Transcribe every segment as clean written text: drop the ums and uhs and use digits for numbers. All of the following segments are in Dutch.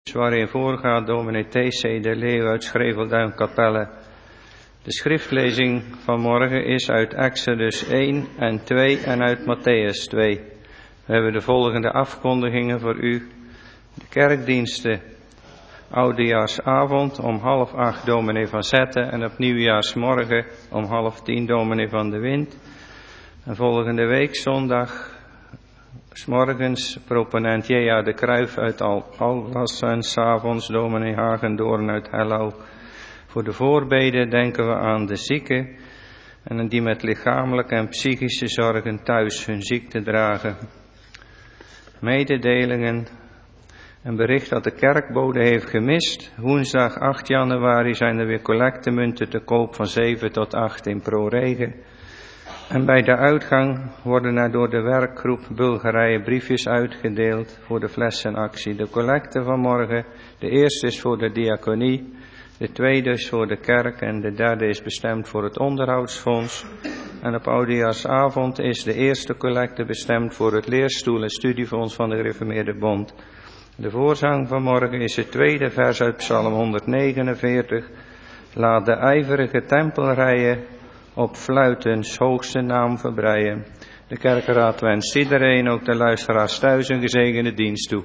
waarin voorgaat dominee T.C. de Leeuw uit Schrevelduin-Kapelle. De schriftlezing van morgen is uit Exodus 1 en 2 en uit Matthäus 2. We hebben de volgende afkondigingen voor u. De kerkdiensten, oudejaarsavond om 7:30 dominee van Zetten en op nieuwjaarsmorgen om 9:30 dominee van de Wind. En volgende week zondag 's morgens proponent J.A. de Kruijf uit Allas en 's avonds dominee Hagendoorn uit Hello. Voor de voorbeden denken we aan de zieken en die met lichamelijke en psychische zorgen thuis hun ziekte dragen. Mededelingen. Een bericht dat de kerkbode heeft gemist. Woensdag 8 januari zijn er weer collectemunten te koop van 7 tot 8 in ProRegen. En bij de uitgang worden er door de werkgroep Bulgarije briefjes uitgedeeld voor de flessenactie. De collecte van morgen, de eerste is voor de diaconie, de tweede is voor de kerk en de derde is bestemd voor het onderhoudsfonds. En op oudejaarsavond is de eerste collecte bestemd voor het leerstoel- en studiefonds van de Gereformeerde Bond. De voorzang van morgen is het tweede vers uit Psalm 149. Laat de ijverige tempelrijen op fluitens hoogste naam verbreien. De kerkenraad wenst iedereen, ook de luisteraars thuis, een gezegende dienst toe.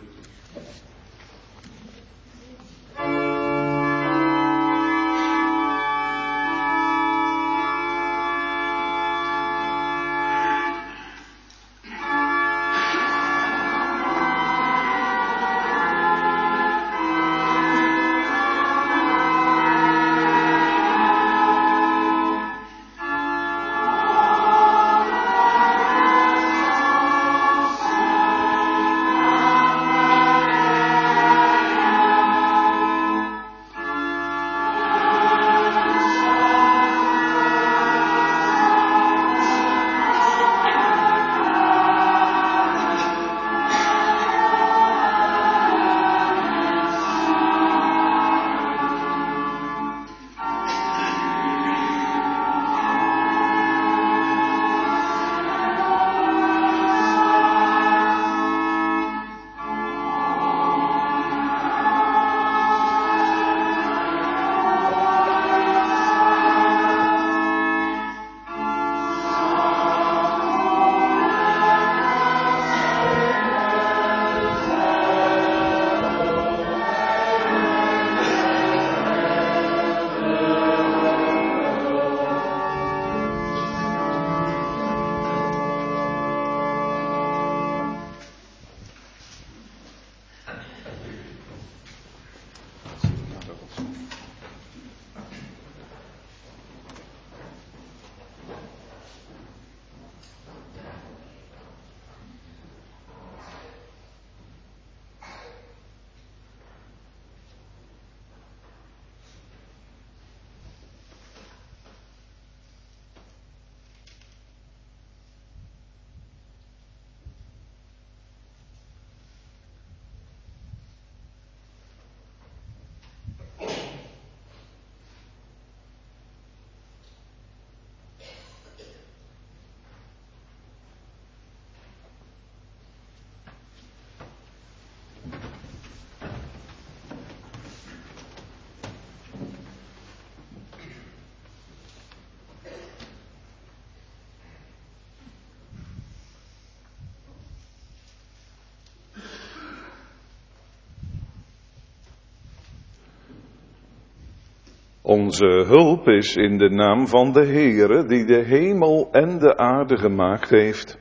Onze hulp is in de naam van de Heere, die de hemel en de aarde gemaakt heeft,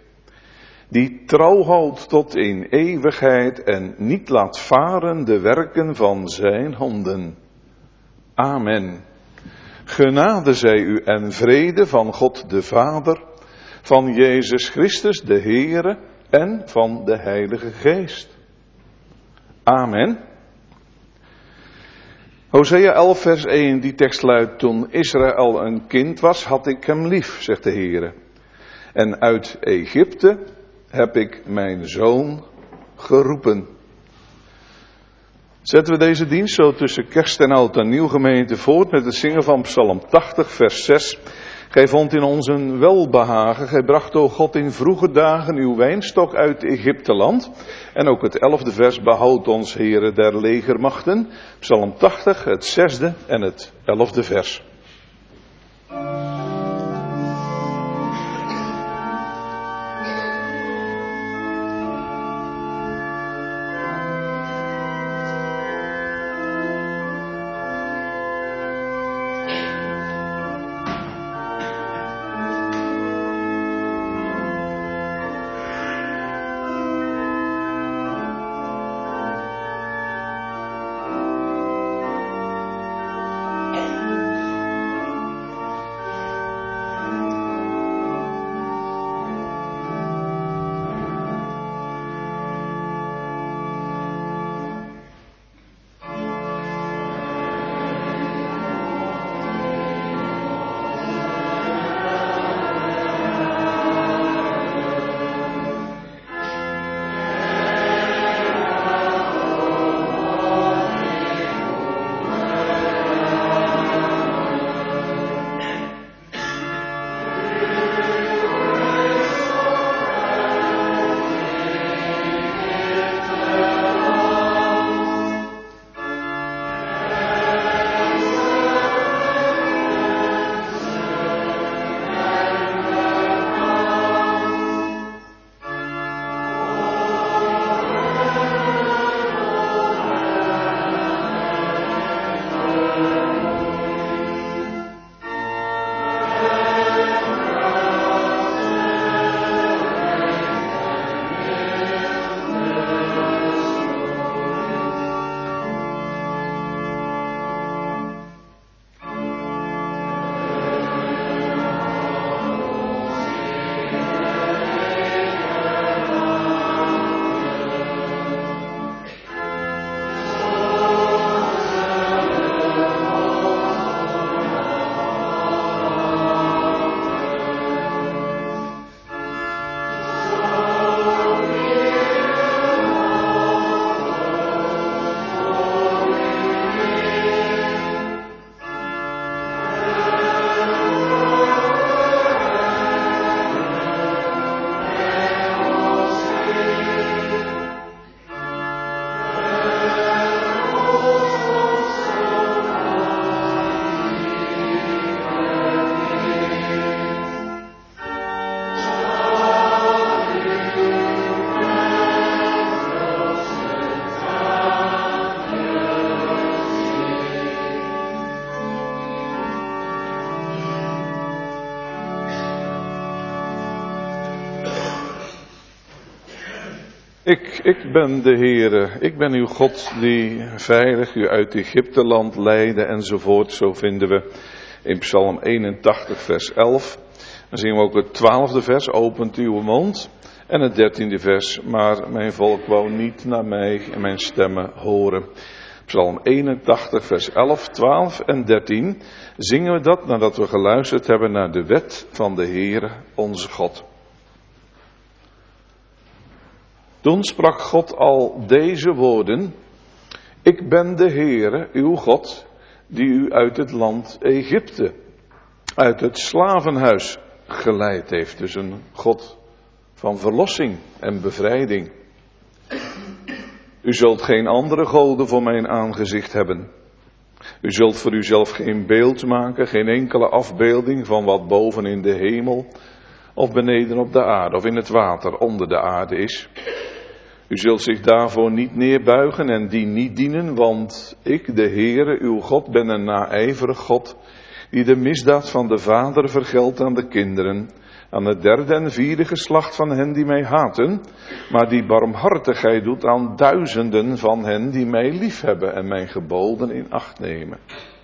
die trouw houdt tot in eeuwigheid en niet laat varen de werken van zijn handen. Amen. Genade zij u en vrede van God de Vader, van Jezus Christus de Heere en van de Heilige Geest. Amen. Hosea 11 vers 1, die tekst luidt: toen Israël een kind was, had ik hem lief, zegt de Heere. En uit Egypte heb ik mijn zoon geroepen. Zetten we deze dienst zo tussen kerst en oud en nieuw gemeente voort met het zingen van Psalm 80 vers 6. Gij vond in ons een welbehagen. Gij bracht, o God, in vroege dagen uw wijnstok uit Egypteland. En ook het 11e vers, behoud ons, Heere der legermachten. Psalm 80, het 6e en het 11e vers. Ik ben de Heere, ik ben uw God die veilig u uit Egypteland leidde enzovoort. Zo vinden we in Psalm 81 vers 11. Dan zien we ook het 12e vers, opent uw mond. En het 13e vers, maar mijn volk wou niet naar mij en mijn stemmen horen. Psalm 81 vers 11, 12 en 13 zingen we dat nadat we geluisterd hebben naar de wet van de Heere onze God. Toen sprak God al deze woorden: Ik ben de Heere, uw God, die u uit het land Egypte, uit het slavenhuis geleid heeft. Dus een God van verlossing en bevrijding. U zult geen andere goden voor mijn aangezicht hebben. U zult voor uzelf geen beeld maken, geen enkele afbeelding van wat boven in de hemel of beneden op de aarde of in het water onder de aarde is. U zult zich daarvoor niet neerbuigen en die niet dienen, want ik, de Heere, uw God, ben een naijverig God, die de misdaad van de vader vergeldt aan de kinderen, aan het 3e en 4e geslacht van hen die mij haten, maar die barmhartigheid doet aan duizenden van hen die mij liefhebben en mijn geboden in acht nemen.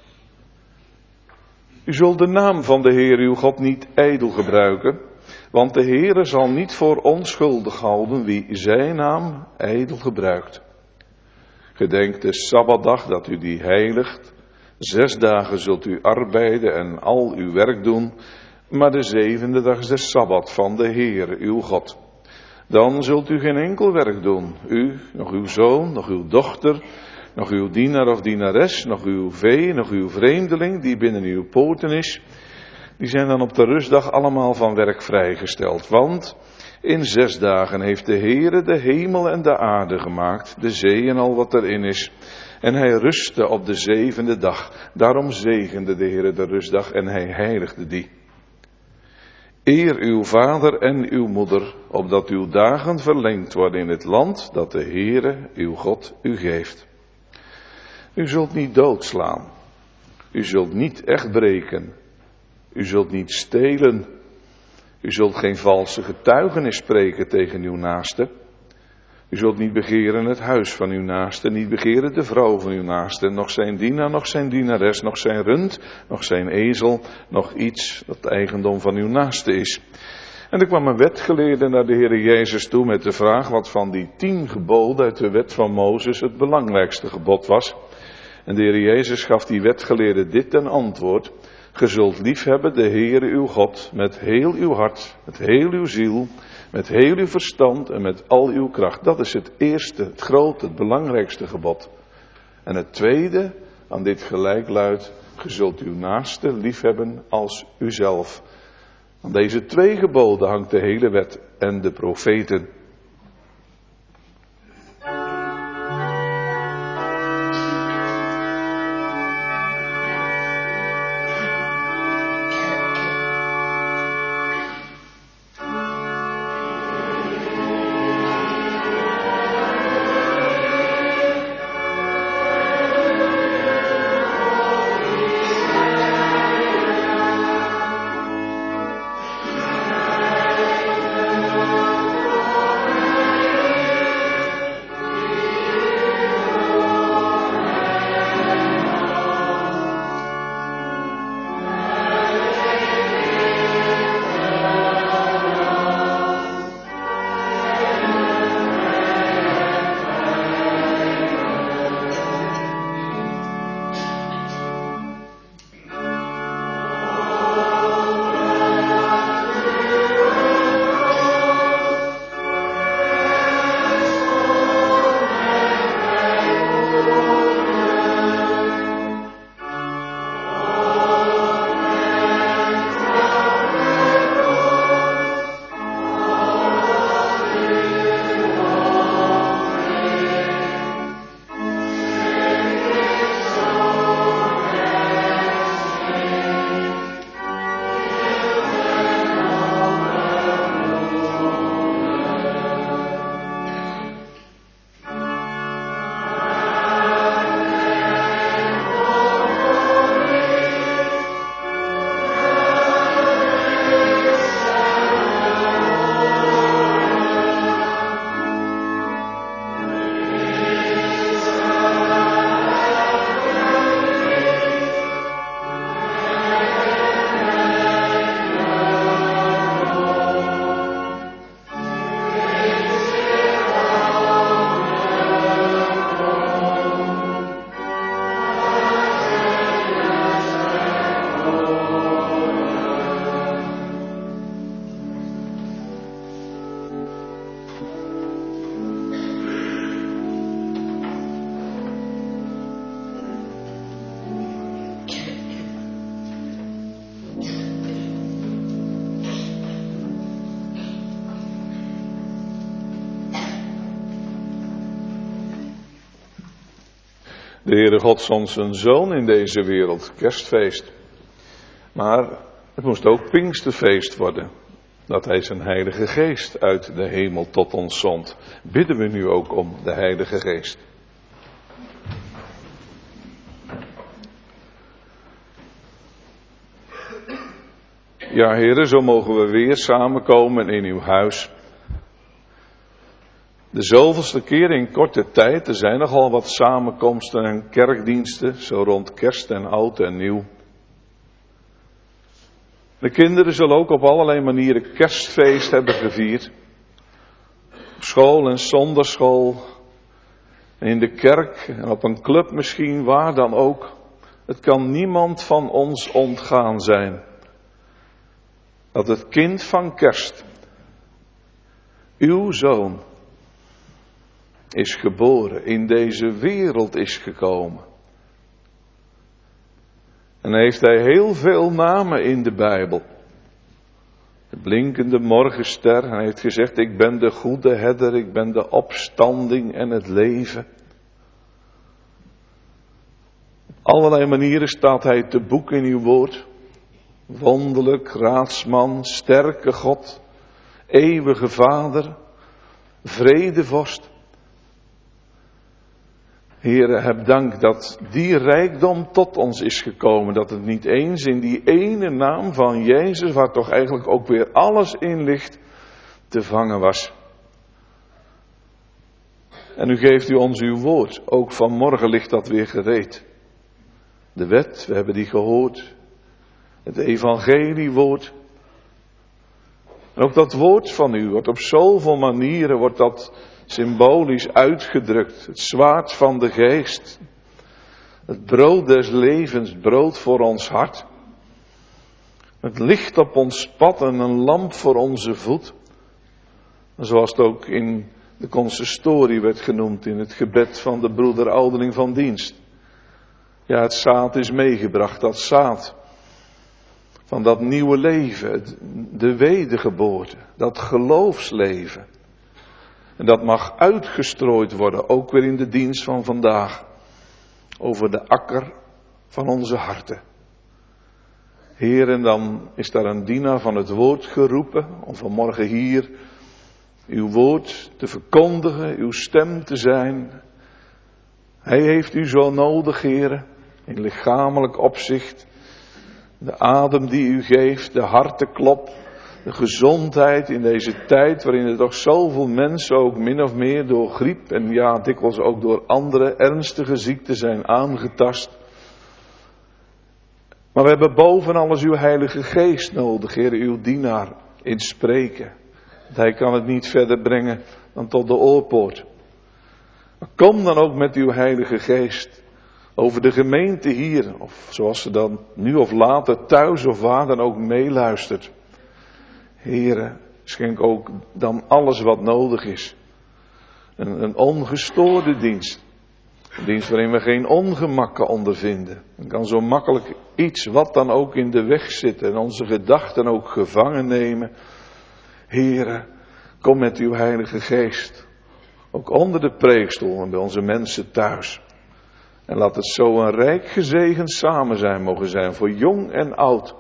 U zult de naam van de Heer uw God niet ijdel gebruiken, want de Heere zal niet voor onschuldig houden wie zijn naam ijdel gebruikt. Gedenk de Sabbatdag dat u die heiligt. 6 dagen zult u arbeiden en al uw werk doen, maar de 7e dag is de Sabbat van de Heere uw God. Dan zult u geen enkel werk doen, u, nog uw zoon, nog uw dochter, nog uw dienaar of dienares, nog uw vee, nog uw vreemdeling die binnen uw poorten is, die zijn dan op de rustdag allemaal van werk vrijgesteld. Want in 6 dagen heeft de Heere de hemel en de aarde gemaakt, de zee en al wat erin is. En hij rustte op de 7e dag. Daarom zegende de Heere de rustdag en hij heiligde die. Eer uw vader en uw moeder, opdat uw dagen verlengd worden in het land dat de Heere, uw God, u geeft. U zult niet doodslaan. U zult niet echt breken. U zult niet stelen. U zult geen valse getuigenis spreken tegen uw naaste. U zult niet begeren het huis van uw naaste, niet begeren de vrouw van uw naaste, nog zijn dienaar, nog zijn dienares, nog zijn rund, nog zijn ezel, nog iets dat eigendom van uw naaste is. En er kwam een wetgeleerde naar de Heere Jezus toe met de vraag wat van die 10 geboden uit de wet van Mozes het belangrijkste gebod was. En de Heere Jezus gaf die wetgeleerde dit ten antwoord: Ge zult liefhebben de Heere uw God met heel uw hart, met heel uw ziel, met heel uw verstand en met al uw kracht. Dat is het eerste, het grote, het belangrijkste gebod. En het tweede aan dit gelijk luidt: Ge zult uw naaste liefhebben als uzelf. Aan deze 2 geboden hangt de hele wet en de profeten. De Heere God zond zijn Zoon in deze wereld, kerstfeest. Maar het moest ook Pinksterfeest worden, dat hij zijn Heilige Geest uit de hemel tot ons zond. Bidden we nu ook om de Heilige Geest. Ja, Heere, zo mogen we weer samenkomen in uw huis. De zoveelste keer in korte tijd, er zijn nogal wat samenkomsten en kerkdiensten, zo rond kerst en oud en nieuw. De kinderen zullen ook op allerlei manieren kerstfeest hebben gevierd. Op school en zonderschool, en in de kerk en op een club misschien, waar dan ook. Het kan niemand van ons ontgaan zijn dat het kind van kerst, uw zoon, is geboren, in deze wereld is gekomen. En heeft hij heel veel namen in de Bijbel. De blinkende morgenster. Hij heeft gezegd, ik ben de goede herder, ik ben de opstanding en het leven. Op allerlei manieren staat hij te boek in uw woord. Wonderlijk, raadsman, sterke God, eeuwige Vader, vredevorst. Heere, heb dank dat die rijkdom tot ons is gekomen. Dat het niet eens in die ene naam van Jezus, waar toch eigenlijk ook weer alles in ligt, te vangen was. En nu geeft u ons uw woord. Ook vanmorgen ligt dat weer gereed. De wet, we hebben die gehoord. Het evangeliewoord. En ook dat woord van u wordt op zoveel manieren wordt dat symbolisch uitgedrukt. Het zwaard van de geest. Het brood des levens, brood voor ons hart. Het licht op ons pad en een lamp voor onze voet. En zoals het ook in de consistorie werd genoemd in het gebed van de broeder ouderling van dienst. Ja, het zaad is meegebracht, dat zaad van dat nieuwe leven, de wedergeboorte, dat geloofsleven. En dat mag uitgestrooid worden, ook weer in de dienst van vandaag, over de akker van onze harten. Heer, en dan is daar een dienaar van het woord geroepen, om vanmorgen hier uw woord te verkondigen, uw stem te zijn. Hij heeft u zo nodig, Heer, in lichamelijk opzicht. De adem die u geeft, de hartenklop, de gezondheid in deze tijd waarin er toch zoveel mensen ook min of meer door griep en ja, dikwijls ook door andere ernstige ziekten zijn aangetast. Maar we hebben boven alles uw Heilige Geest nodig, Heer, uw dienaar in spreken. Hij kan het niet verder brengen dan tot de oorpoort. Maar kom dan ook met uw Heilige Geest over de gemeente hier, of zoals ze dan nu of later thuis of waar dan ook meeluistert. Heere, schenk ook dan alles wat nodig is. Een ongestoorde dienst. Een dienst waarin we geen ongemakken ondervinden. En kan zo makkelijk iets wat dan ook in de weg zitten en onze gedachten ook gevangen nemen. Heere, kom met uw Heilige Geest. Ook onder de preekstoel en bij onze mensen thuis. En laat het zo een rijk gezegend samen zijn mogen zijn voor jong en oud.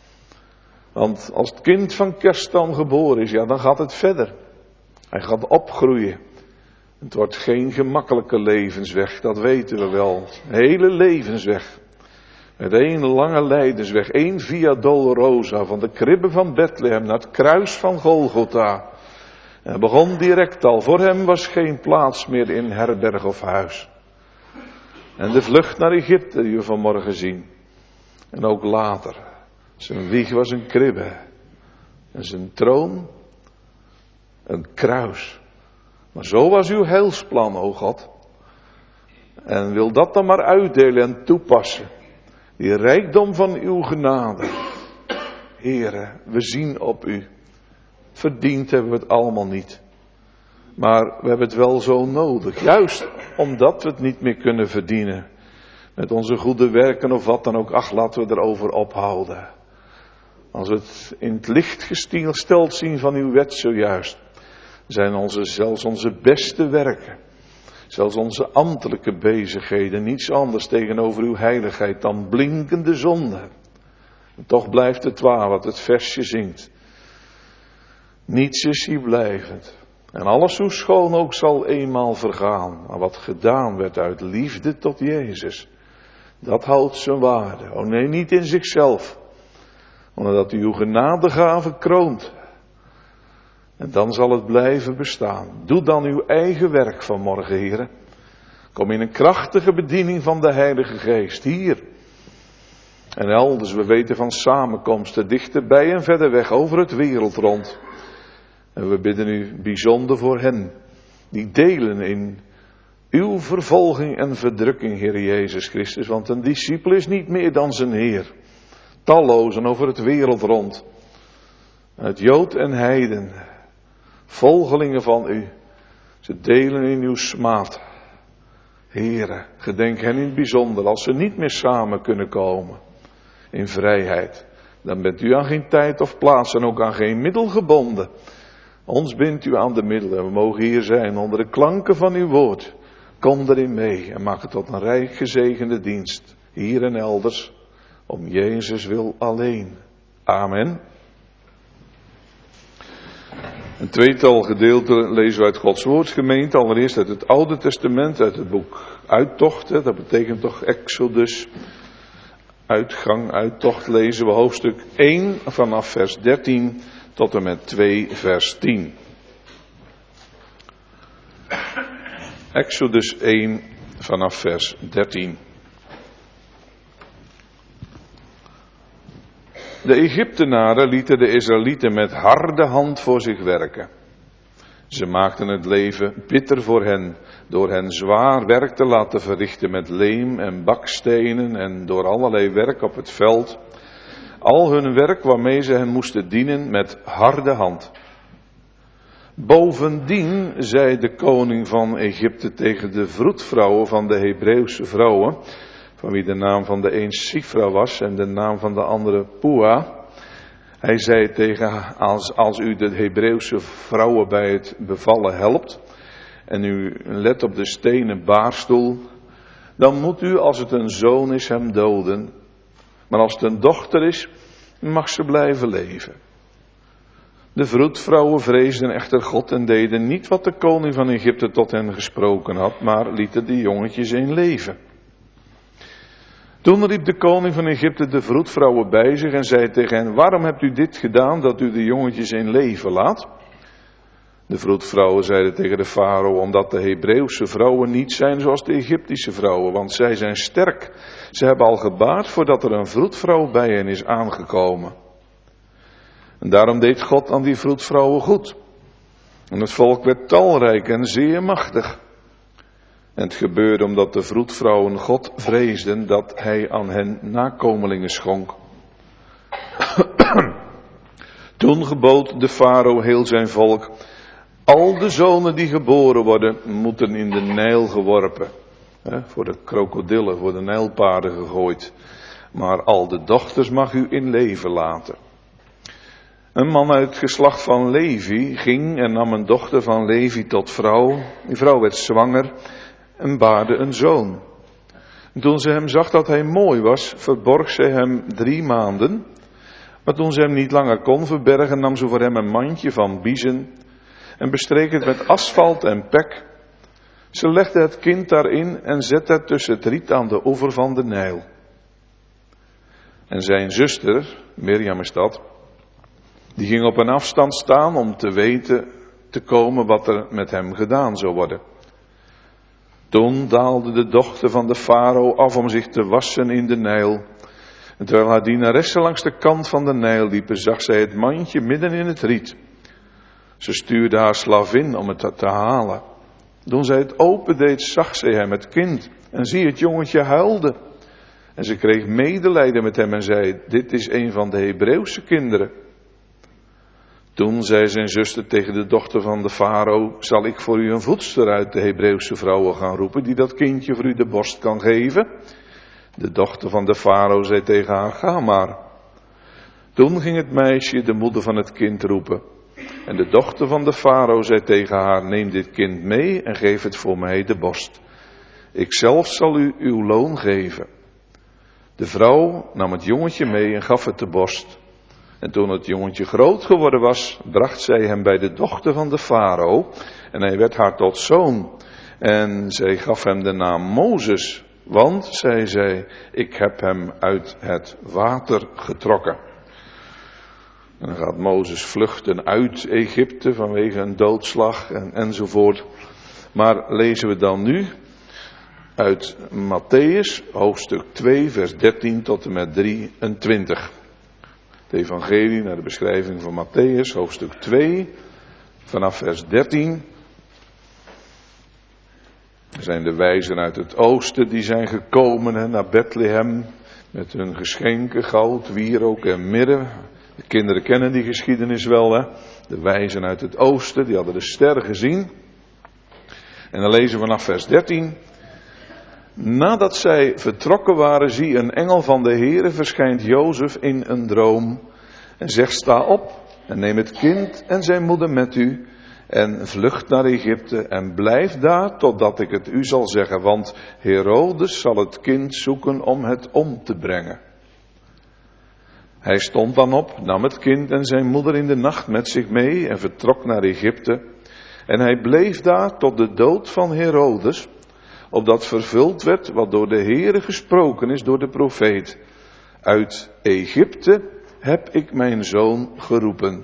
Want als het kind van kerst dan geboren is, ja, dan gaat het verder. Hij gaat opgroeien. Het wordt geen gemakkelijke levensweg, dat weten we wel. Een hele levensweg. Met één lange lijdensweg, één via Dolorosa, van de kribben van Bethlehem naar het kruis van Golgotha. En hij begon direct al, voor hem was geen plaats meer in herberg of huis. En de vlucht naar Egypte die we vanmorgen zien. En ook later. Zijn wieg was een kribbe. En zijn troon een kruis. Maar zo was uw heilsplan, o God. En wil dat dan maar uitdelen en toepassen. Die rijkdom van uw genade. Heere, we zien op u. Verdiend hebben we het allemaal niet. Maar we hebben het wel zo nodig. Juist omdat we het niet meer kunnen verdienen. Met onze goede werken of wat dan ook. Ach, laten we erover ophouden. Als we het in het licht gesteld zien van uw wet zojuist. Zijn zelfs onze beste werken. Zelfs onze ambtelijke bezigheden. Niets anders tegenover uw heiligheid dan blinkende zonde. En toch blijft het waar wat het versje zingt. Niets is hier blijvend. En alles hoe schoon ook zal eenmaal vergaan. Maar wat gedaan werd uit liefde tot Jezus. Dat houdt zijn waarde. Oh nee, niet in zichzelf. Omdat u uw genadegave kroont. En dan zal het blijven bestaan. Doe dan uw eigen werk vanmorgen, heren. Kom in een krachtige bediening van de Heilige Geest. Hier. En elders, we weten van samenkomsten dichterbij en verder weg over het wereld rond. En we bidden u bijzonder voor hen. Die delen in uw vervolging en verdrukking, Heer Jezus Christus. Want een discipel is niet meer dan zijn Heer. Tallozen over het wereld rond. Het Jood en Heiden. Volgelingen van u. Ze delen in uw smaad. Heere, gedenk hen in het bijzonder als ze niet meer samen kunnen komen. in vrijheid. Dan bent u aan geen tijd of plaats en ook aan geen middel gebonden. Ons bindt u aan de middelen. We mogen hier zijn onder de klanken van uw woord. Kom erin mee en maak het tot een rijk gezegende dienst. Hier en elders. Om Jezus wil alleen. Amen. Een tweetal gedeelten lezen we uit Gods woord, gemeente. Allereerst uit het Oude Testament, uit het boek Uittocht. Dat betekent toch Exodus. Uitgang, uittocht lezen we hoofdstuk 1 vanaf vers 13 tot en met 2 vers 10. Exodus 1 vanaf vers 13. De Egyptenaren lieten de Israëlieten met harde hand voor zich werken. Ze maakten het leven bitter voor hen, door hen zwaar werk te laten verrichten met leem en bakstenen en door allerlei werk op het veld. Al hun werk waarmee ze hen moesten dienen met harde hand. Bovendien zei de koning van Egypte tegen de vroedvrouwen van de Hebreeuwse vrouwen, van wie de naam van de een Sifra was en de naam van de andere Pua. Hij zei tegen als u de Hebreeuwse vrouwen bij het bevallen helpt en u let op de stenen baarstoel, dan moet u als het een zoon is hem doden. Maar als het een dochter is, mag ze blijven leven. De vroedvrouwen vreesden echter God en deden niet wat de koning van Egypte tot hen gesproken had, maar lieten de jongetjes in leven. Toen riep de koning van Egypte de vroedvrouwen bij zich en zei tegen hen: waarom hebt u dit gedaan dat u de jongetjes in leven laat? De vroedvrouwen zeiden tegen de farao: omdat de Hebreeuwse vrouwen niet zijn zoals de Egyptische vrouwen, want zij zijn sterk. Ze hebben al gebaard voordat er een vroedvrouw bij hen is aangekomen. En daarom deed God aan die vroedvrouwen goed. En het volk werd talrijk en zeer machtig. En het gebeurde omdat de vroedvrouwen God vreesden dat hij aan hen nakomelingen schonk. Toen gebood de farao heel zijn volk: al de zonen die geboren worden, moeten in de Nijl geworpen. Voor de krokodillen, voor de nijlpaarden gegooid. Maar al de dochters mag u in leven laten. Een man uit het geslacht van Levi ging en nam een dochter van Levi tot vrouw. Die vrouw werd zwanger en baarde een zoon. En toen ze hem zag dat hij mooi was, verborg zij hem 3 maanden. Maar toen ze hem niet langer kon verbergen, nam ze voor hem een mandje van biezen en bestreek het met asfalt en pek. Ze legde het kind daarin en zette het tussen het riet aan de oever van de Nijl. En zijn zuster, Mirjam is dat, die ging op een afstand staan om te weten te komen wat er met hem gedaan zou worden. Toen daalde de dochter van de farao af om zich te wassen in de Nijl. En terwijl haar dienaressen langs de kant van de Nijl liepen, zag zij het mandje midden in het riet. Ze stuurde haar slavin om het te halen. Toen zij het opendeed, zag zij hem, het kind, en zie, het jongetje huilde. En ze kreeg medelijden met hem en zei: dit is een van de Hebreeuwse kinderen. Toen zei zijn zuster tegen de dochter van de farao: zal ik voor u een voedster uit de Hebreeuwse vrouwen gaan roepen, die dat kindje voor u de borst kan geven? De dochter van de farao zei tegen haar: ga maar. Toen ging het meisje de moeder van het kind roepen. En de dochter van de farao zei tegen haar: neem dit kind mee en geef het voor mij de borst. Ik zelf zal u uw loon geven. De vrouw nam het jongetje mee en gaf het de borst. En toen het jongetje groot geworden was, bracht zij hem bij de dochter van de farao. En hij werd haar tot zoon. En zij gaf hem de naam Mozes. Want, zei zij, ik heb hem uit het water getrokken. En dan gaat Mozes vluchten uit Egypte vanwege een doodslag enzovoort. Maar lezen we dan nu uit Mattheüs, hoofdstuk 2, vers 13 tot en met 23. Het evangelie naar de beschrijving van Mattheüs, hoofdstuk 2, vanaf vers 13. Er zijn de wijzen uit het oosten die zijn gekomen naar Bethlehem met hun geschenken, goud, wierook en mirre. De kinderen kennen die geschiedenis wel, hè. De wijzen uit het oosten, die hadden de ster gezien. En dan lezen we vanaf vers 13. Nadat zij vertrokken waren, zie een engel van de Heere verschijnt Jozef in een droom en zegt: sta op en neem het kind en zijn moeder met u en vlucht naar Egypte en blijf daar totdat ik het u zal zeggen, want Herodes zal het kind zoeken om het om te brengen. Hij stond dan op, nam het kind en zijn moeder in de nacht met zich mee en vertrok naar Egypte. En hij bleef daar tot de dood van Herodes, opdat vervuld werd wat door de Heere gesproken is door de profeet. Uit Egypte heb ik mijn zoon geroepen.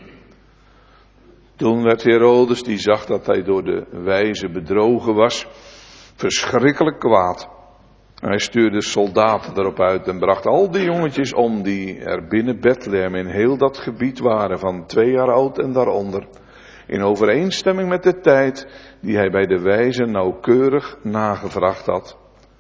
Toen werd Herodes, die zag dat hij door de wijze bedrogen was, verschrikkelijk kwaad. Hij stuurde soldaten erop uit en bracht al die jongetjes om die er binnen Bethlehem in heel dat gebied waren, van 2 jaar oud en daaronder, in overeenstemming met de tijd die hij bij de wijze nauwkeurig nagevraagd had.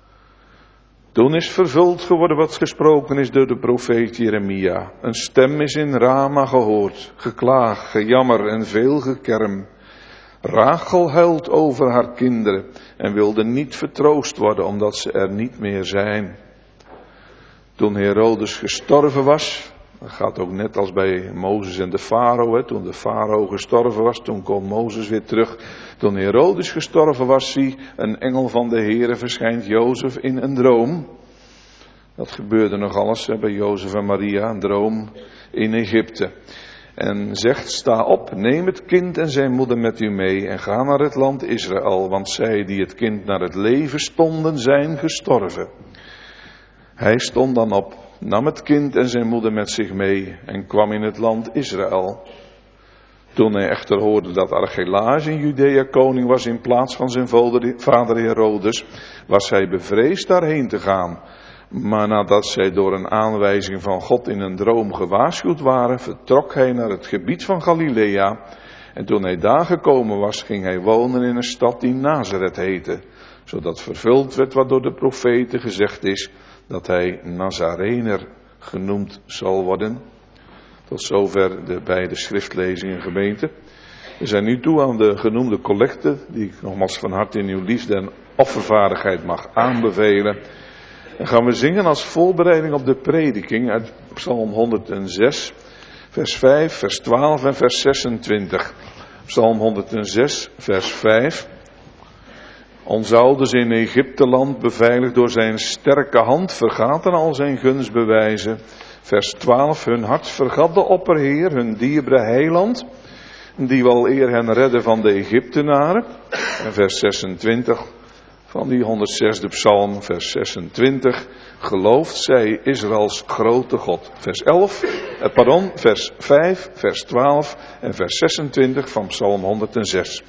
Toen is vervuld geworden wat gesproken is door de profeet Jeremia. Een stem is in Rama gehoord, geklaag, gejammer en veel gekerm. Rachel huilt over haar kinderen en wilde niet vertroost worden omdat ze er niet meer zijn. Toen Herodes gestorven was, dat gaat ook net als bij Mozes en de farao, toen de farao gestorven was, toen kwam Mozes weer terug. Toen Herodes gestorven was, zie, een engel van de Heere verschijnt Jozef in een droom. Dat gebeurde nog alles bij Jozef en Maria, een droom in Egypte. En zegt: sta op, neem het kind en zijn moeder met u mee en ga naar het land Israël, want zij die het kind naar het leven stonden, zijn gestorven. Hij stond dan op, nam het kind en zijn moeder met zich mee en kwam in het land Israël. Toen hij echter hoorde dat Archelaas in Judea koning was in plaats van zijn vader Herodes, was hij bevreesd daarheen te gaan. Maar nadat zij door een aanwijzing van God in een droom gewaarschuwd waren, vertrok hij naar het gebied van Galilea. En toen hij daar gekomen was, ging hij wonen in een stad die Nazareth heette, zodat vervuld werd wat door de profeten gezegd is, dat hij Nazarener genoemd zal worden. Tot zover de beide schriftlezingen, gemeente. We zijn nu toe aan de genoemde collecte, die ik nogmaals van harte in uw liefde en offervaardigheid mag aanbevelen. En gaan we zingen als voorbereiding op de prediking uit Psalm 106, vers 5, vers 12 en vers 26. Psalm 106, vers 5. Ons ouders in Egypteland, beveiligd door zijn sterke hand, vergaten al zijn gunstbewijzen. Vers 12, hun hart vergat de opperheer, hun dierbare heiland, die wel eer hen redde van de Egyptenaren. En vers 26 van die 106e psalm, vers 26, gelooft zij Israëls grote God. Vers 5, vers 12 en vers 26 van psalm 106.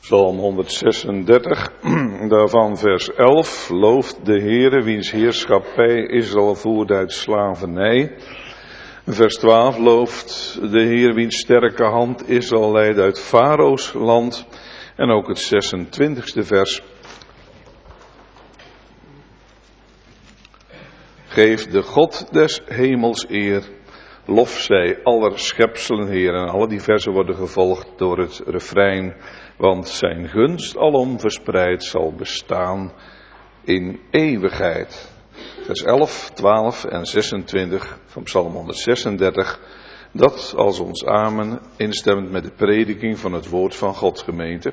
Psalm 136, daarvan vers 11. Looft de Heere, wiens heerschappij Israël voert uit slavernij. Vers 12. Looft de Heer, wiens sterke hand Israël leidt uit Farao's land. En ook het 26e vers. Geef de God des hemels eer. Lof zij aller schepselen Heer. En alle die versen worden gevolgd door het refrein. Want zijn gunst alom verspreid zal bestaan in eeuwigheid. Vers 11, 12 en 26 van Psalm 136. Dat als ons amen instemmend met de prediking van het woord van God, gemeente.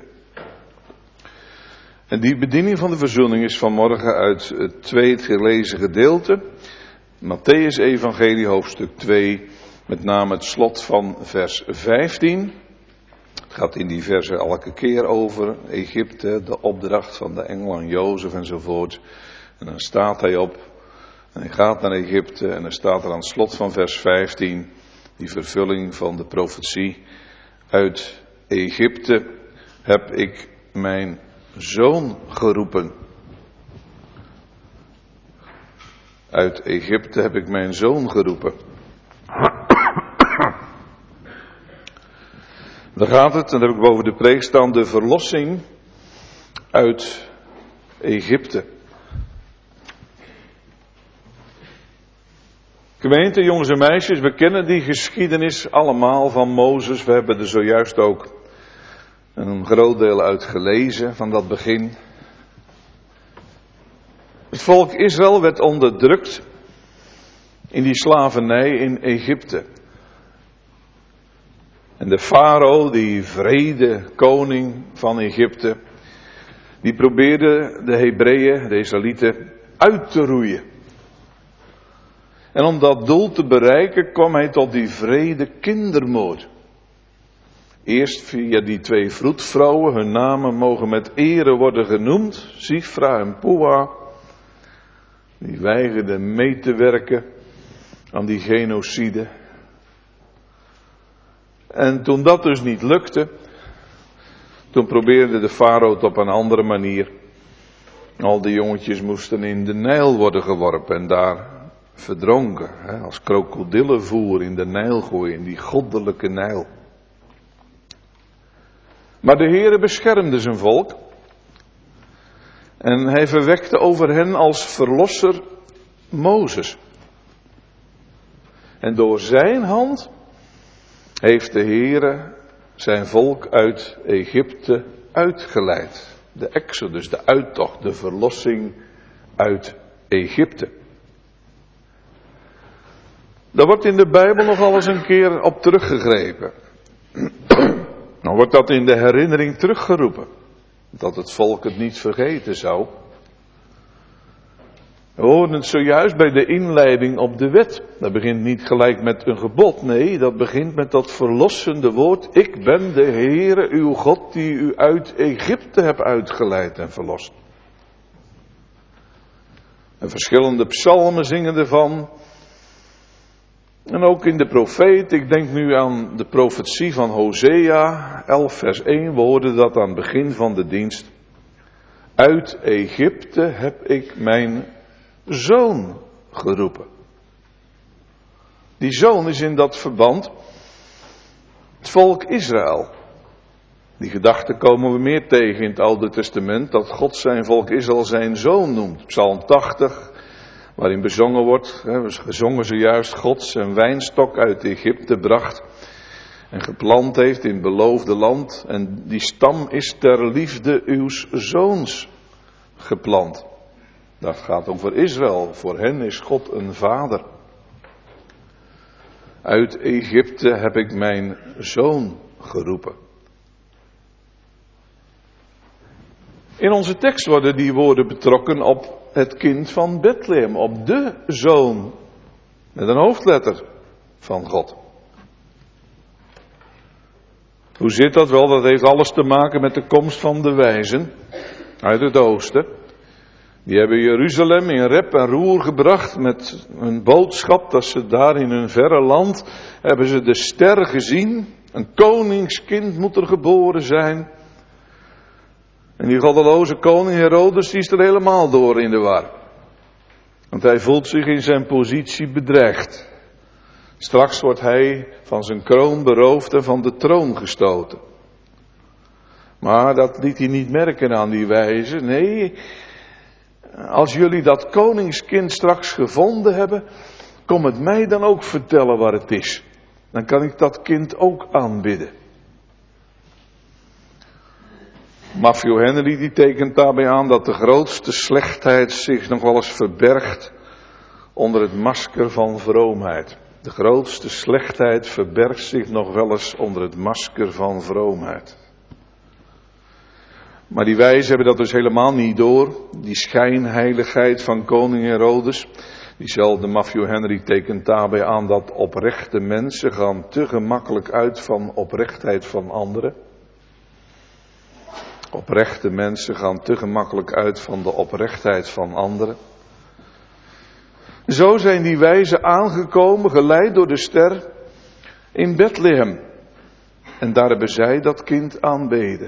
En die bediening van de verzoening is vanmorgen uit het tweede gelezen gedeelte. Mattheüs Evangelie hoofdstuk 2, met name het slot van vers 15. Het gaat in die versen elke keer over Egypte, de opdracht van de engel aan Jozef enzovoort. En dan staat hij op en hij gaat naar Egypte en dan staat er aan het slot van vers 15 die vervulling van de profetie. Uit Egypte heb ik mijn zoon geroepen. Uit Egypte heb ik mijn zoon geroepen. Daar gaat het, en dan heb ik boven de preek staan, de verlossing uit Egypte. Gemeente, jongens en meisjes, we kennen die geschiedenis allemaal van Mozes. We hebben er zojuist ook een groot deel uit gelezen van dat begin. Het volk Israël werd onderdrukt in die slavernij in Egypte. En de farao, die vrede koning van Egypte, die probeerde de Hebreeën, de Israëlieten, uit te roeien. En om dat doel te bereiken kwam hij tot die vrede kindermoord. Eerst via die 2 vroedvrouwen, hun namen mogen met ere worden genoemd, Sifra en Pua. Die weigerden mee te werken aan die genocide. En toen dat dus niet lukte, toen probeerde de farao het op een andere manier. Al die jongetjes moesten in de Nijl worden geworpen en daar verdronken. Als krokodillenvoer in de Nijl gooien, in die goddelijke Nijl. Maar de Heere beschermde zijn volk. En hij verwekte over hen als verlosser Mozes. En door zijn hand heeft de Heere zijn volk uit Egypte uitgeleid. De Exodus, de uittocht, de verlossing uit Egypte. Daar wordt in de Bijbel nog al eens een keer op teruggegrepen. Dan wordt dat in de herinnering teruggeroepen. Dat het volk het niet vergeten zou. We horen het zojuist bij de inleiding op de wet. Dat begint niet gelijk met een gebod. Nee, dat begint met dat verlossende woord. Ik ben de Heere uw God die u uit Egypte hebt uitgeleid en verlost. En verschillende psalmen zingen ervan. En ook in de profeet, ik denk nu aan de profetie van Hosea 11 vers 1. We hoorden dat aan het begin van de dienst. Uit Egypte heb ik mijn zoon geroepen. Die zoon is in dat verband het volk Israël. Die gedachte komen we meer tegen in het Oude Testament, dat God zijn volk Israël zijn zoon noemt. Psalm 80, waarin bezongen wordt, we gezongen zojuist, God zijn wijnstok uit Egypte bracht en geplant heeft in het beloofde land. En die stam is ter liefde uws zoons geplant. Dat gaat over Israël. Voor hen is God een vader. Uit Egypte heb ik mijn zoon geroepen. In onze tekst worden die woorden betrokken op het kind van Bethlehem. Op de zoon. Met een hoofdletter van God. Hoe zit dat wel? Dat heeft alles te maken met de komst van de wijzen uit het oosten. Die hebben Jeruzalem in rep en roer gebracht met een boodschap dat ze daar in hun verre land hebben ze de ster gezien. Een koningskind moet er geboren zijn. En die goddeloze koning Herodes, die is er helemaal door in de war. Want hij voelt zich in zijn positie bedreigd. Straks wordt hij van zijn kroon beroofd en van de troon gestoten. Maar dat liet hij niet merken aan die wijze. Nee, als jullie dat koningskind straks gevonden hebben, kom het mij dan ook vertellen waar het is. Dan kan ik dat kind ook aanbidden. Matthew Henry die tekent daarbij aan dat de grootste slechtheid zich nog wel eens verbergt onder het masker van vroomheid. De grootste slechtheid verbergt zich nog wel eens onder het masker van vroomheid. Maar die wijzen hebben dat dus helemaal niet door. Die schijnheiligheid van koning Herodes. Diezelfde Matthew Henry tekent daarbij aan dat oprechte mensen gaan te gemakkelijk uit van oprechtheid van anderen. Oprechte mensen gaan te gemakkelijk uit van de oprechtheid van anderen. Zo zijn die wijzen aangekomen, geleid door de ster, in Bethlehem. En daar hebben zij dat kind aanbeden.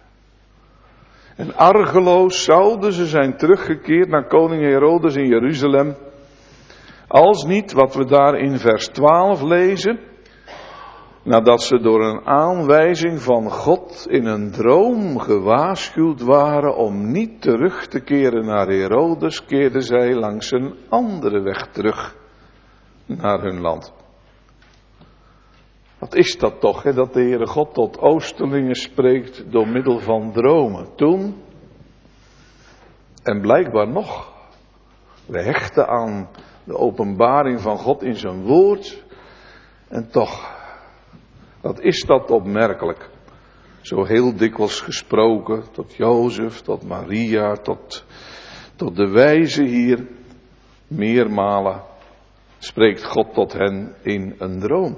En argeloos zouden ze zijn teruggekeerd naar koning Herodes in Jeruzalem, als niet, wat we daar in vers 12 lezen, nadat ze door een aanwijzing van God in een droom gewaarschuwd waren om niet terug te keren naar Herodes, keerden zij langs een andere weg terug naar hun land. Wat is dat toch, hè, dat de Heere God tot oosterlingen spreekt door middel van dromen. Toen, en blijkbaar nog, we hechten aan de openbaring van God in zijn woord, en toch, wat is dat opmerkelijk. Zo heel dikwijls gesproken tot Jozef, tot Maria, tot de wijzen hier. Meermalen spreekt God tot hen in een droom.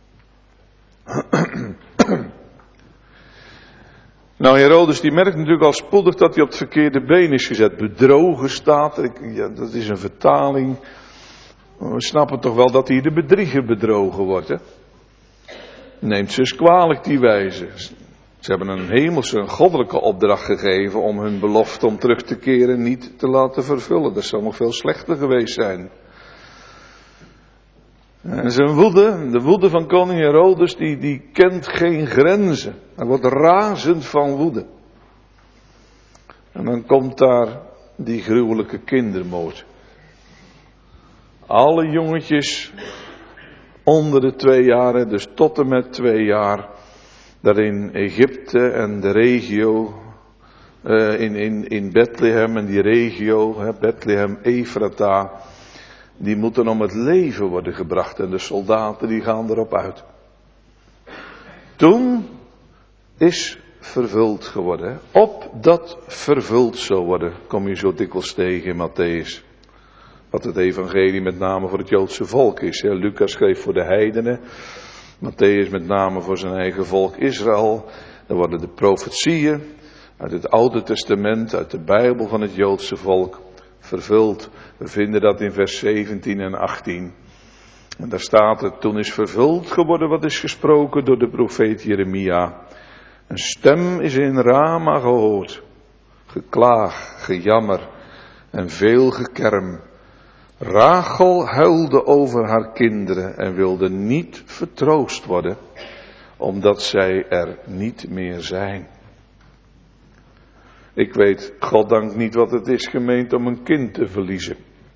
Nou, Herodes die merkt natuurlijk al spoedig dat hij op het verkeerde been is gezet. Bedrogen staat, dat is een vertaling. We snappen toch wel dat hij de bedrieger bedrogen wordt, hè? Neemt ze eens kwalijk die wijze. Ze hebben een hemelse, een goddelijke opdracht gegeven om hun belofte om terug te keren niet te laten vervullen. Dat zou nog veel slechter geweest zijn. En zijn woede, de woede van koning Herodes, die kent geen grenzen. Hij wordt razend van woede. En dan komt daar die gruwelijke kindermoord. Alle jongetjes onder de 2 jaar, dus tot en met 2 jaar, daar in Egypte en de regio, in Bethlehem en die regio, Bethlehem, Ephrata, die moeten om het leven worden gebracht en de soldaten die gaan erop uit. Toen is vervuld geworden, opdat vervuld zou worden, kom je zo dikwijls tegen in Matthäus. Wat het evangelie met name voor het Joodse volk is. Lucas schreef voor de heidenen, Matthäus met name voor zijn eigen volk Israël. Dan worden de profetieën uit het Oude Testament, uit de Bijbel van het Joodse volk vervuld. We vinden dat in vers 17 en 18. En daar staat het, toen is vervuld geworden wat is gesproken door de profeet Jeremia. Een stem is in Rama gehoord. Geklaag, gejammer en veel gekerm. Rachel huilde over haar kinderen en wilde niet vertroost worden, omdat zij er niet meer zijn. Ik weet, goddank niet wat het is, gemeente, om een kind te verliezen.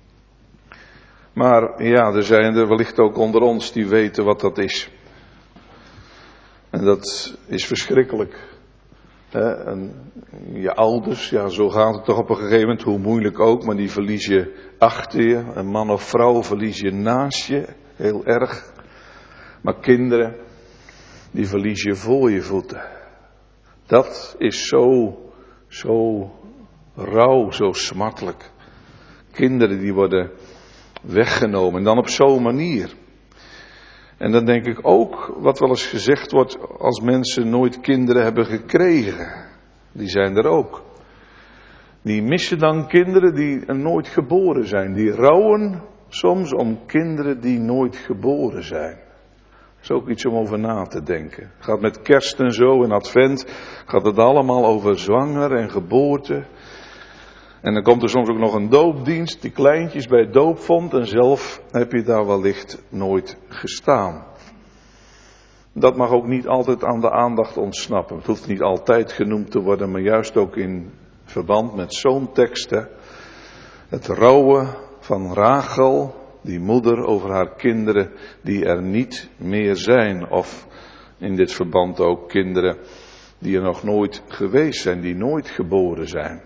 Maar ja, er zijn er wellicht ook onder ons die weten wat dat is. En dat is verschrikkelijk. En je ouders, ja, zo gaat het toch op een gegeven moment, hoe moeilijk ook, maar die verlies je achter je. Een man of vrouw verlies je naast je, heel erg. Maar kinderen, die verlies je voor je voeten. Dat is zo rauw, zo smartelijk. Kinderen die worden weggenomen en dan op zo'n manier. En dan denk ik ook, wat wel eens gezegd wordt, als mensen nooit kinderen hebben gekregen. Die zijn er ook. Die missen dan kinderen die nooit geboren zijn. Die rouwen soms om kinderen die nooit geboren zijn. is ook iets om over na te denken. Gaat met kerst en zo en advent, gaat het allemaal over zwanger en geboorte. En dan komt er soms ook nog een doopdienst die kleintjes bij doop vond. En zelf heb je daar wellicht nooit gestaan. Dat mag ook niet altijd aan de aandacht ontsnappen. Het hoeft niet altijd genoemd te worden, maar juist ook in verband met zo'n tekst. Hè. Het rouwen van Rachel, die moeder over haar kinderen die er niet meer zijn. Of in dit verband ook kinderen die er nog nooit geweest zijn, die nooit geboren zijn.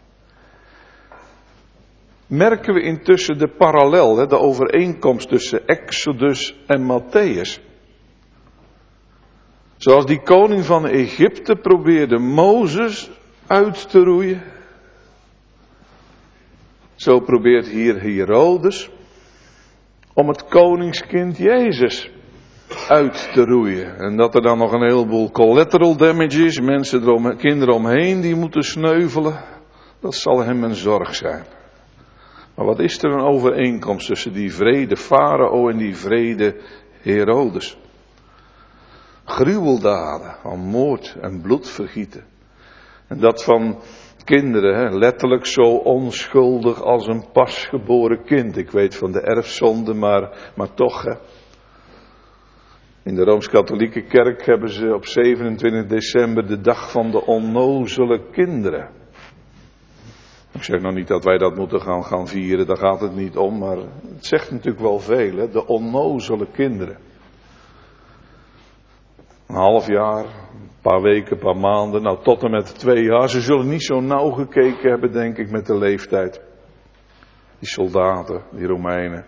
Merken we intussen de parallel, de overeenkomst tussen Exodus en Mattheüs. Zoals die koning van Egypte probeerde Mozes uit te roeien. Zo probeert hier Herodes om het koningskind Jezus uit te roeien. En dat er dan nog een heleboel collateral damage is, kinderen omheen die moeten sneuvelen. Dat zal hem een zorg zijn. Maar wat is er een overeenkomst tussen die wrede farao en die wrede Herodes? Gruweldaden van moord en bloedvergieten. En dat van kinderen, letterlijk zo onschuldig als een pasgeboren kind. Ik weet van de erfzonde, maar toch. In de Rooms-Katholieke Kerk hebben ze op 27 december de dag van de onnozele kinderen. Ik zeg nog niet dat wij dat moeten gaan vieren, daar gaat het niet om, maar het zegt natuurlijk wel veel, hè? De onnozele kinderen. Een half jaar, een paar weken, een paar maanden, nou tot en met 2 jaar. Ze zullen niet zo nauw gekeken hebben, denk ik, met de leeftijd. Die soldaten, die Romeinen.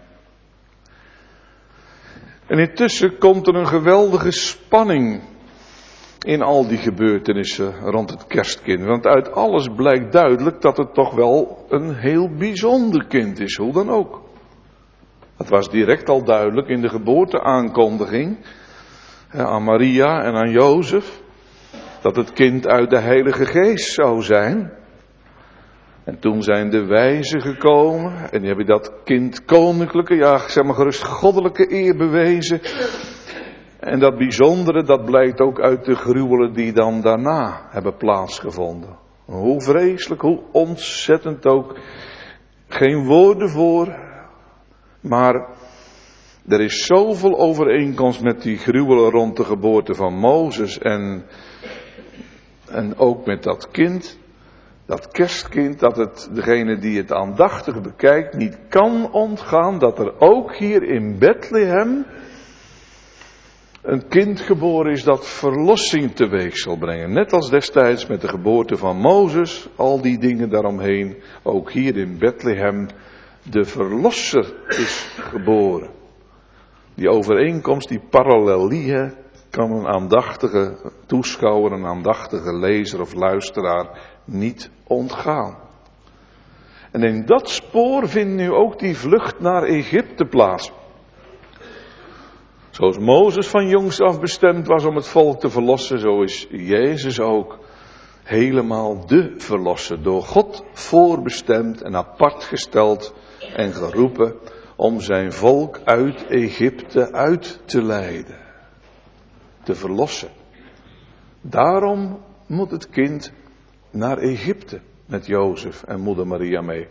En intussen komt er een geweldige spanning in al die gebeurtenissen rond het kerstkind. Want uit alles blijkt duidelijk dat het toch wel een heel bijzonder kind is, hoe dan ook. Het was direct al duidelijk in de geboorteaankondiging aan Maria en aan Jozef, dat het kind uit de Heilige Geest zou zijn. En toen zijn de wijzen gekomen en die hebben dat kind koninklijke, ja zeg maar gerust goddelijke eer bewezen. En dat bijzondere, dat blijkt ook uit de gruwelen die dan daarna hebben plaatsgevonden. Hoe vreselijk, hoe ontzettend ook. Geen woorden voor. Maar er is zoveel overeenkomst met die gruwelen rond de geboorte van Mozes en ook met dat kind. Dat kerstkind, dat het degene die het aandachtig bekijkt niet kan ontgaan dat er ook hier in Bethlehem een kind geboren is dat verlossing teweeg zal brengen. Net als destijds met de geboorte van Mozes, al die dingen daaromheen. Ook hier in Bethlehem, de verlosser is geboren. Die overeenkomst, die parallelieën, kan een aandachtige toeschouwer, een aandachtige lezer of luisteraar niet ontgaan. En in dat spoor vindt nu ook die vlucht naar Egypte plaats. Zoals Mozes van jongs af bestemd was om het volk te verlossen, zo is Jezus ook helemaal de verlosser. Door God voorbestemd en apart gesteld en geroepen om zijn volk uit Egypte uit te leiden. Te verlossen. Daarom moet het kind naar Egypte met Jozef en moeder Maria mee.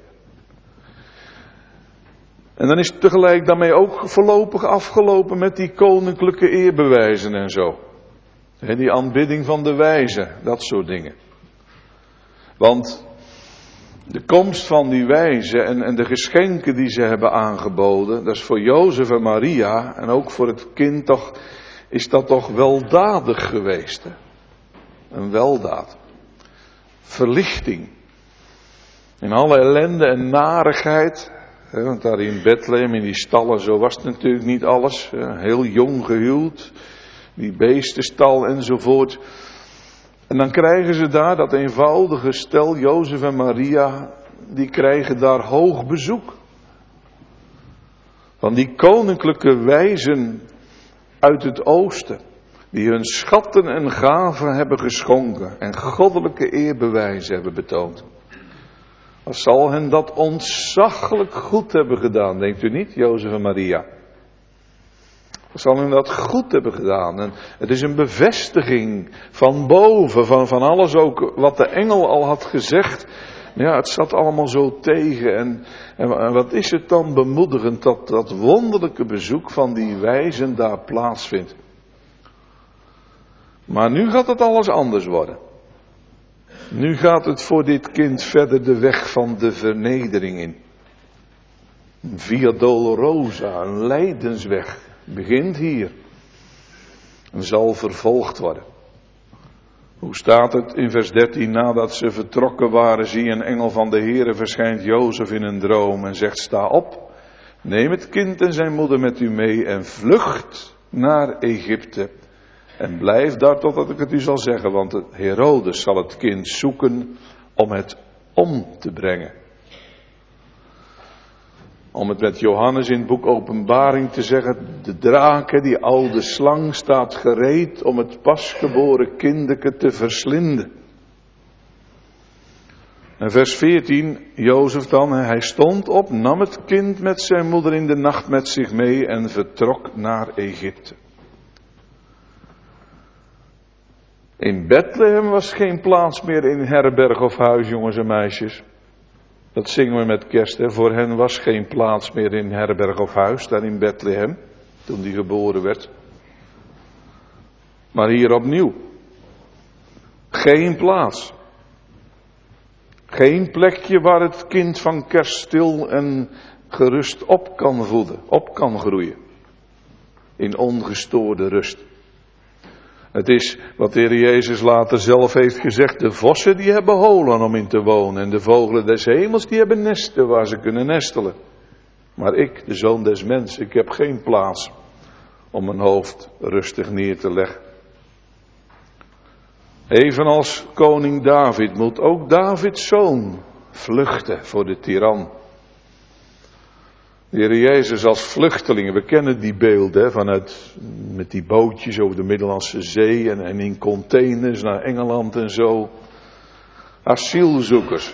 En dan is het tegelijk daarmee ook voorlopig afgelopen met die koninklijke eerbewijzen en zo. En die aanbidding van de wijzen, dat soort dingen. Want de komst van die wijzen en de geschenken die ze hebben aangeboden, dat is voor Jozef en Maria en ook voor het kind toch, is dat toch weldadig geweest. Hè? Een weldaad. Verlichting. In alle ellende en narigheid. Want daar in Bethlehem, in die stallen, zo was het natuurlijk niet alles. Heel jong gehuwd. Die beestenstal enzovoort. En dan krijgen ze daar, dat eenvoudige stel, Jozef en Maria, die krijgen daar hoog bezoek. Van die koninklijke wijzen uit het oosten. Die hun schatten en gaven hebben geschonken. En goddelijke eerbewijzen hebben betoond. Wat zal hen dat ontzaglijk goed hebben gedaan, denkt u niet, Jozef en Maria? Zal hem dat goed hebben gedaan. En het is een bevestiging van boven, van alles ook wat de engel al had gezegd. Ja, het zat allemaal zo tegen. En wat is het dan bemoedigend dat wonderlijke bezoek van die wijzen daar plaatsvindt. Maar nu gaat het alles anders worden. Nu gaat het voor dit kind verder de weg van de vernedering in. Via Dolorosa, een lijdensweg, begint hier. En zal vervolgd worden. Hoe staat het in vers 13? Nadat ze vertrokken waren, zie een engel van de Heere verschijnt Jozef in een droom en zegt: sta op, neem het kind en zijn moeder met u mee en vlucht naar Egypte. En blijf daar totdat ik het u zal zeggen, want Herodes zal het kind zoeken om het om te brengen. Om het met Johannes in het boek Openbaring te zeggen, de draak, die oude slang, staat gereed om het pasgeboren kindeke te verslinden. En vers 14, Jozef dan, hij stond op, nam het kind met zijn moeder in de nacht met zich mee en vertrok naar Egypte. In Bethlehem was geen plaats meer in herberg of huis, jongens en meisjes. Dat zingen we met kerst, hè. Voor hen was geen plaats meer in herberg of huis, daar in Bethlehem, toen die geboren werd. Maar hier opnieuw. Geen plaats. Geen plekje waar het kind van kerst stil en gerust op kan voeden, op kan groeien. In ongestoorde rust. Het is wat de Heer Jezus later zelf heeft gezegd. De vossen die hebben holen om in te wonen. En de vogelen des hemels die hebben nesten waar ze kunnen nestelen. Maar ik, de Zoon des Mensen, ik heb geen plaats om mijn hoofd rustig neer te leggen. Evenals koning David moet ook Davids zoon vluchten voor de tiran. De Heer Jezus als vluchtelingen, we kennen die beelden vanuit met die bootjes over de Middellandse Zee en in containers naar Engeland en zo. Asielzoekers.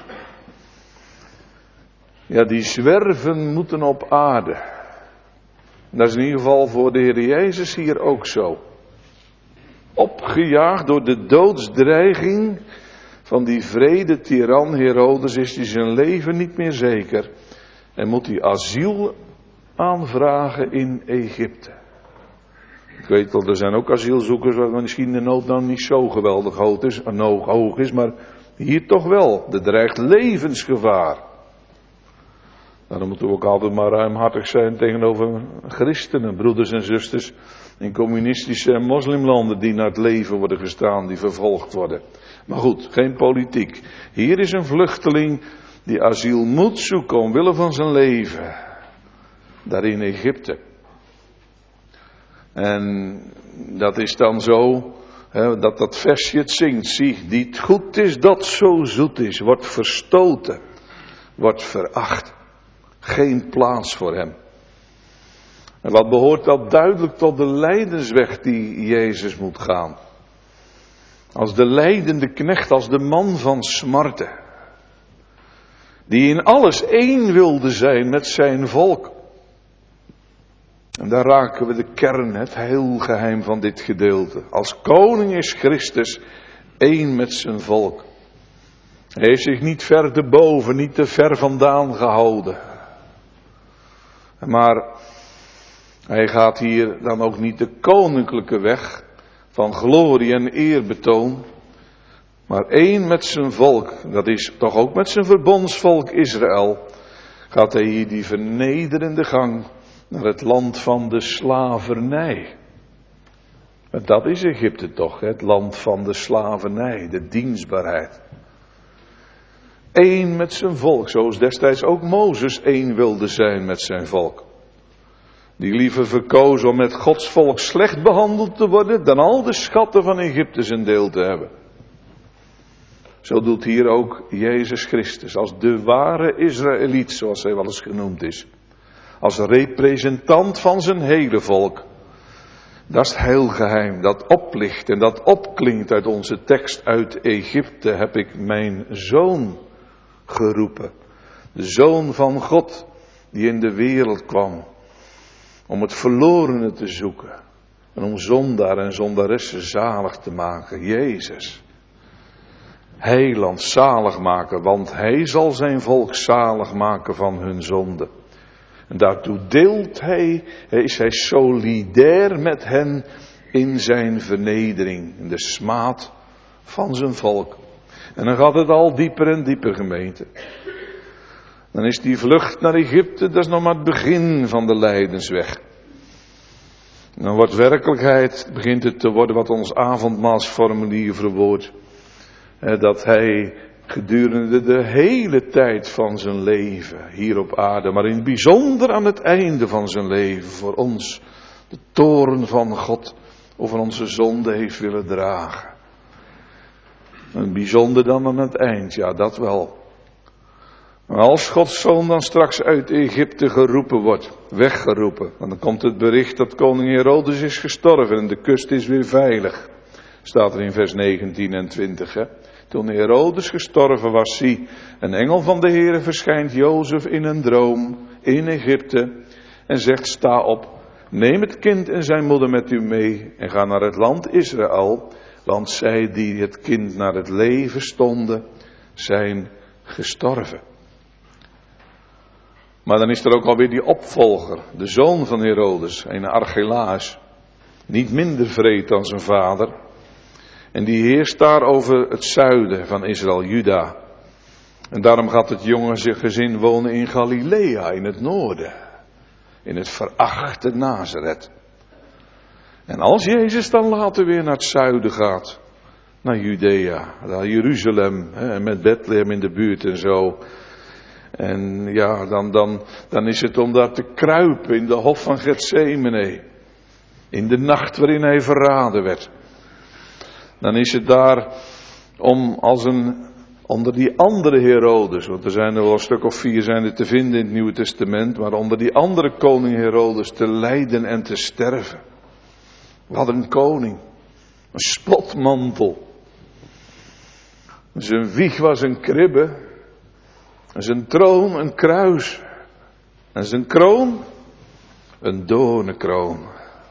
Ja, die zwerven moeten op aarde. Dat is in ieder geval voor de Heer Jezus hier ook zo. Opgejaagd door de doodsdreiging van die wrede tiran Herodes is hij zijn leven niet meer zeker. En moet hij asiel aanvragen in Egypte. Ik weet wel, er zijn ook asielzoekers waar misschien de nood dan niet zo geweldig hoog is, maar hier toch wel. Er dreigt levensgevaar. Daarom moeten we ook altijd maar ruimhartig zijn tegenover christenen, broeders en zusters in communistische en moslimlanden die naar het leven worden gestaan, die vervolgd worden. Maar goed, geen politiek. Hier is een vluchteling die asiel moet zoeken omwille van zijn leven. Daar in Egypte. En dat is dan zo, dat versje het zingt. Zie, die het goed is, dat zo zoet is, wordt verstoten, wordt veracht. Geen plaats voor hem. En wat behoort dat duidelijk tot de lijdensweg die Jezus moet gaan. Als de lijdende knecht, als de man van smarten. Die in alles één wilde zijn met zijn volk. En daar raken we de kern, het heilgeheim van dit gedeelte. Als koning is Christus één met zijn volk. Hij heeft zich niet ver te boven, niet te ver vandaan gehouden. Maar hij gaat hier dan ook niet de koninklijke weg van glorie en eerbetoon. Maar één met zijn volk, dat is toch ook met zijn verbondsvolk Israël, gaat hij hier die vernederende gang naar het land van de slavernij. En dat is Egypte toch, het land van de slavernij, de dienstbaarheid. Eén met zijn volk, zoals destijds ook Mozes één wilde zijn met zijn volk. Die liever verkoos om met Gods volk slecht behandeld te worden dan al de schatten van Egypte zijn deel te hebben. Zo doet hier ook Jezus Christus als de ware Israëliet, zoals hij wel eens genoemd is. Als representant van zijn hele volk. Dat is het heilgeheim, dat oplicht en dat opklinkt uit onze tekst. Uit Egypte heb ik mijn zoon geroepen. De zoon van God die in de wereld kwam. Om het verlorene te zoeken. En om zondaar en zondaressen zalig te maken. Jezus. Heiland zalig maken. Want hij zal zijn volk zalig maken van hun zonde. En daartoe deelt hij. Is hij solidair met hen. In zijn vernedering. In de smaad van zijn volk. En dan gaat het al dieper en dieper, gemeente. Dan is die vlucht naar Egypte, dat is nog maar het begin van de lijdensweg. Dan wordt werkelijkheid, begint het te worden wat ons avondmaalsformulier verwoordt. Dat hij gedurende de hele tijd van zijn leven hier op aarde, maar in het bijzonder aan het einde van zijn leven voor ons de toorn van God over onze zonde heeft willen dragen. Een bijzonder dan aan het eind, ja dat wel. Maar als Gods zoon dan straks uit Egypte geroepen wordt, weggeroepen, dan komt het bericht dat koning Herodes is gestorven en de kust is weer veilig. Staat er in vers 19 en 20. Hè? Toen Herodes gestorven was, zie, een engel van de Heere verschijnt Jozef in een droom in Egypte en zegt, sta op, neem het kind en zijn moeder met u mee en ga naar het land Israël, want zij die het kind naar het leven stonden, zijn gestorven. Maar dan is er ook alweer die opvolger, de zoon van Herodes, een Archelaas, niet minder wreed dan zijn vader. En die heerst daar over het zuiden van Israël, Juda. En daarom gaat het jonge gezin wonen in Galilea, in het noorden. In het verachte Nazareth. En als Jezus dan later weer naar het zuiden gaat, naar Judea, naar Jeruzalem, en met Bethlehem in de buurt en zo. En ja, dan is het om daar te kruipen in de hof van Getsemane. In de nacht waarin hij verraden werd. Dan is het daar om onder die andere Herodes, want er zijn er wel een stuk of 4 zijn er te vinden in het Nieuwe Testament, maar onder die andere koning Herodes te lijden en te sterven. Wat een koning. Een spotmantel. Zijn wieg was een kribbe. En zijn troon een kruis. En zijn kroon een doornenkroon.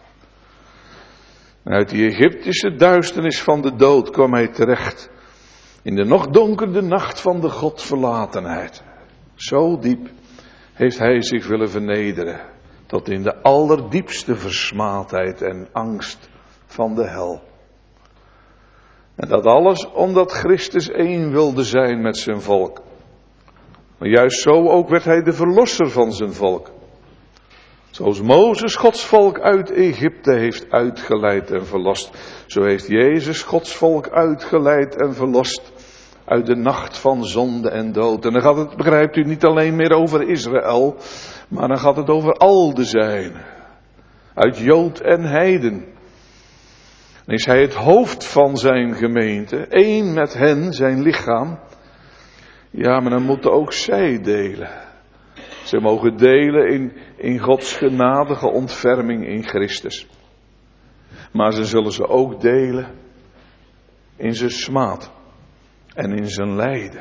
En uit die Egyptische duisternis van de dood kwam hij terecht. In de nog donkere nacht van de Godverlatenheid. Zo diep heeft hij zich willen vernederen. Tot in de allerdiepste versmaadheid en angst van de hel. En dat alles omdat Christus één wilde zijn met zijn volk. Maar juist zo ook werd hij de verlosser van zijn volk. Zoals Mozes Gods volk uit Egypte heeft uitgeleid en verlost. Zo heeft Jezus Gods volk uitgeleid en verlost. Uit de nacht van zonde en dood. En dan gaat het, begrijpt u, niet alleen meer over Israël. Maar dan gaat het over al de zijnen. Uit Jood en heiden. Dan is hij het hoofd van zijn gemeente. Één met hen, zijn lichaam. Ja, maar dan moeten ook zij delen. Ze mogen delen in Gods genadige ontferming in Christus. Maar ze zullen ze ook delen in zijn smaad. En in zijn lijden.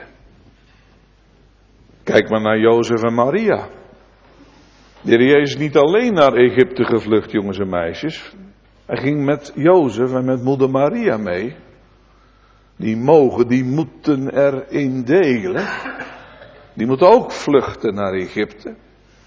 Kijk maar naar Jozef en Maria. De Heer Jezus is niet alleen naar Egypte gevlucht, jongens en meisjes. Hij ging met Jozef en met moeder Maria mee. Die moeten erin delen. Die moeten ook vluchten naar Egypte.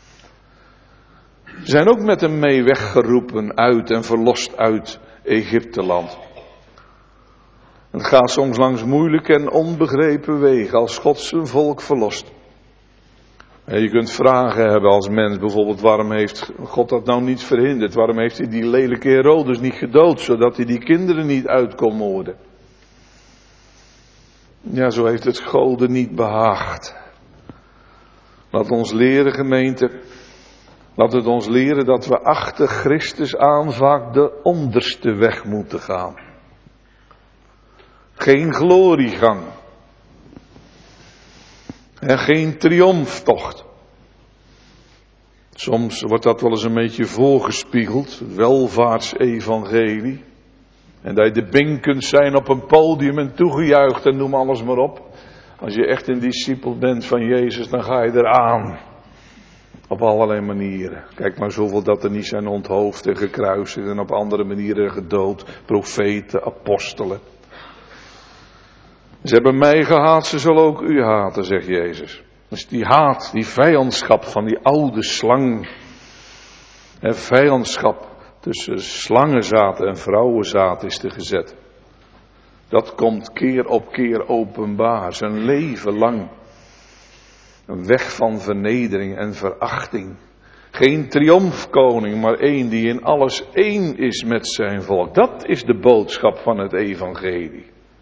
Ze zijn ook met hem mee weggeroepen uit en verlost uit Egypteland. Het gaat soms langs moeilijke en onbegrepen wegen als God zijn volk verlost. En je kunt vragen hebben als mens, bijvoorbeeld waarom heeft God dat nou niet verhinderd? Waarom heeft hij die lelijke Herodes niet gedood, zodat hij die kinderen niet uit kon moorden? Ja, zo heeft het Gode niet behaagd. Laat ons leren, gemeente, laat het ons leren dat we achter Christus aan vaak de onderste weg moeten gaan. Geen gloriegang. En geen triomftocht. Soms wordt dat wel eens een beetje voorgespiegeld. Het welvaartsevangelie. En dat je de bink kunt zijn op een podium en toegejuicht en noem alles maar op. Als je echt een discipel bent van Jezus, dan ga je eraan. Op allerlei manieren. Kijk maar zoveel dat er niet zijn onthoofd en gekruisigd en op andere manieren gedood. Profeten, apostelen. Ze hebben mij gehaat, ze zullen ook u haten, zegt Jezus. Dus die haat, die vijandschap van die oude slang. En vijandschap tussen slangenzaad en vrouwenzaad is er gezet. Dat komt keer op keer openbaar, zijn leven lang. Een weg van vernedering en verachting. Geen triomfkoning, maar één die in alles één is met zijn volk. Dat is de boodschap van het evangelie.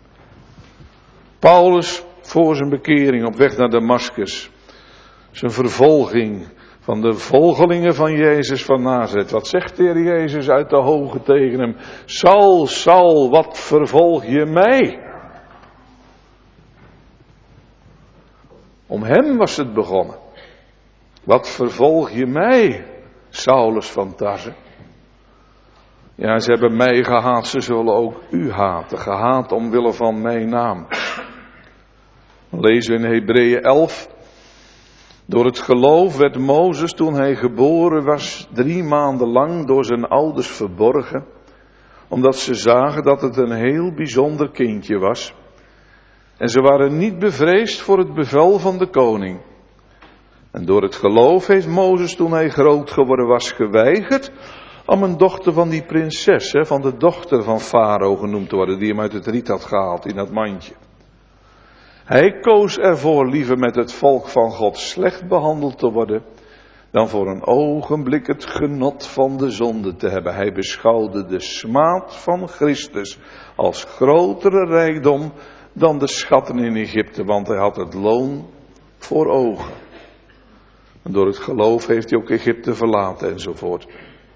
Paulus voor zijn bekering op weg naar Damaskus. Zijn vervolging van de volgelingen van Jezus van Nazareth. Wat zegt de Heer Jezus uit de hoge tegen hem? Saul, Saul, wat vervolg je mij? Om hem was het begonnen. Wat vervolg je mij, Saulus van Tarse? Ja, ze hebben mij gehaat, ze zullen ook u haten. Gehaat omwille van mijn naam. Dan lezen we in Hebreeën 11. Door het geloof werd Mozes toen hij geboren was 3 maanden lang door zijn ouders verborgen. Omdat ze zagen dat het een heel bijzonder kindje was. En ze waren niet bevreesd voor het bevel van de koning. En door het geloof heeft Mozes toen hij groot geworden was geweigerd om een dochter van die prinses, van de dochter van Farao genoemd te worden, die hem uit het riet had gehaald in dat mandje. Hij koos ervoor liever met het volk van God slecht behandeld te worden, dan voor een ogenblik het genot van de zonde te hebben. Hij beschouwde de smaad van Christus als grotere rijkdom dan de schatten in Egypte, want hij had het loon voor ogen. En door het geloof heeft hij ook Egypte verlaten enzovoort.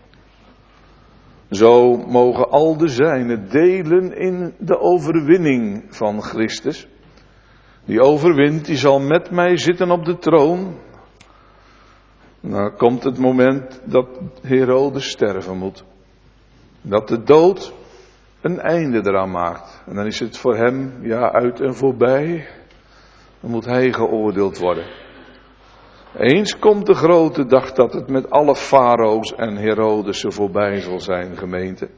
Zo mogen al de zijnen delen in de overwinning van Christus. Die overwint, die zal met mij zitten op de troon. Nou komt het moment dat Herodes sterven moet. Dat de dood een einde eraan maakt. En dan is het voor hem, uit en voorbij. Dan moet hij geoordeeld worden. Eens komt de grote dag dat het met alle farao's en Herodesen voorbij zal zijn, gemeente.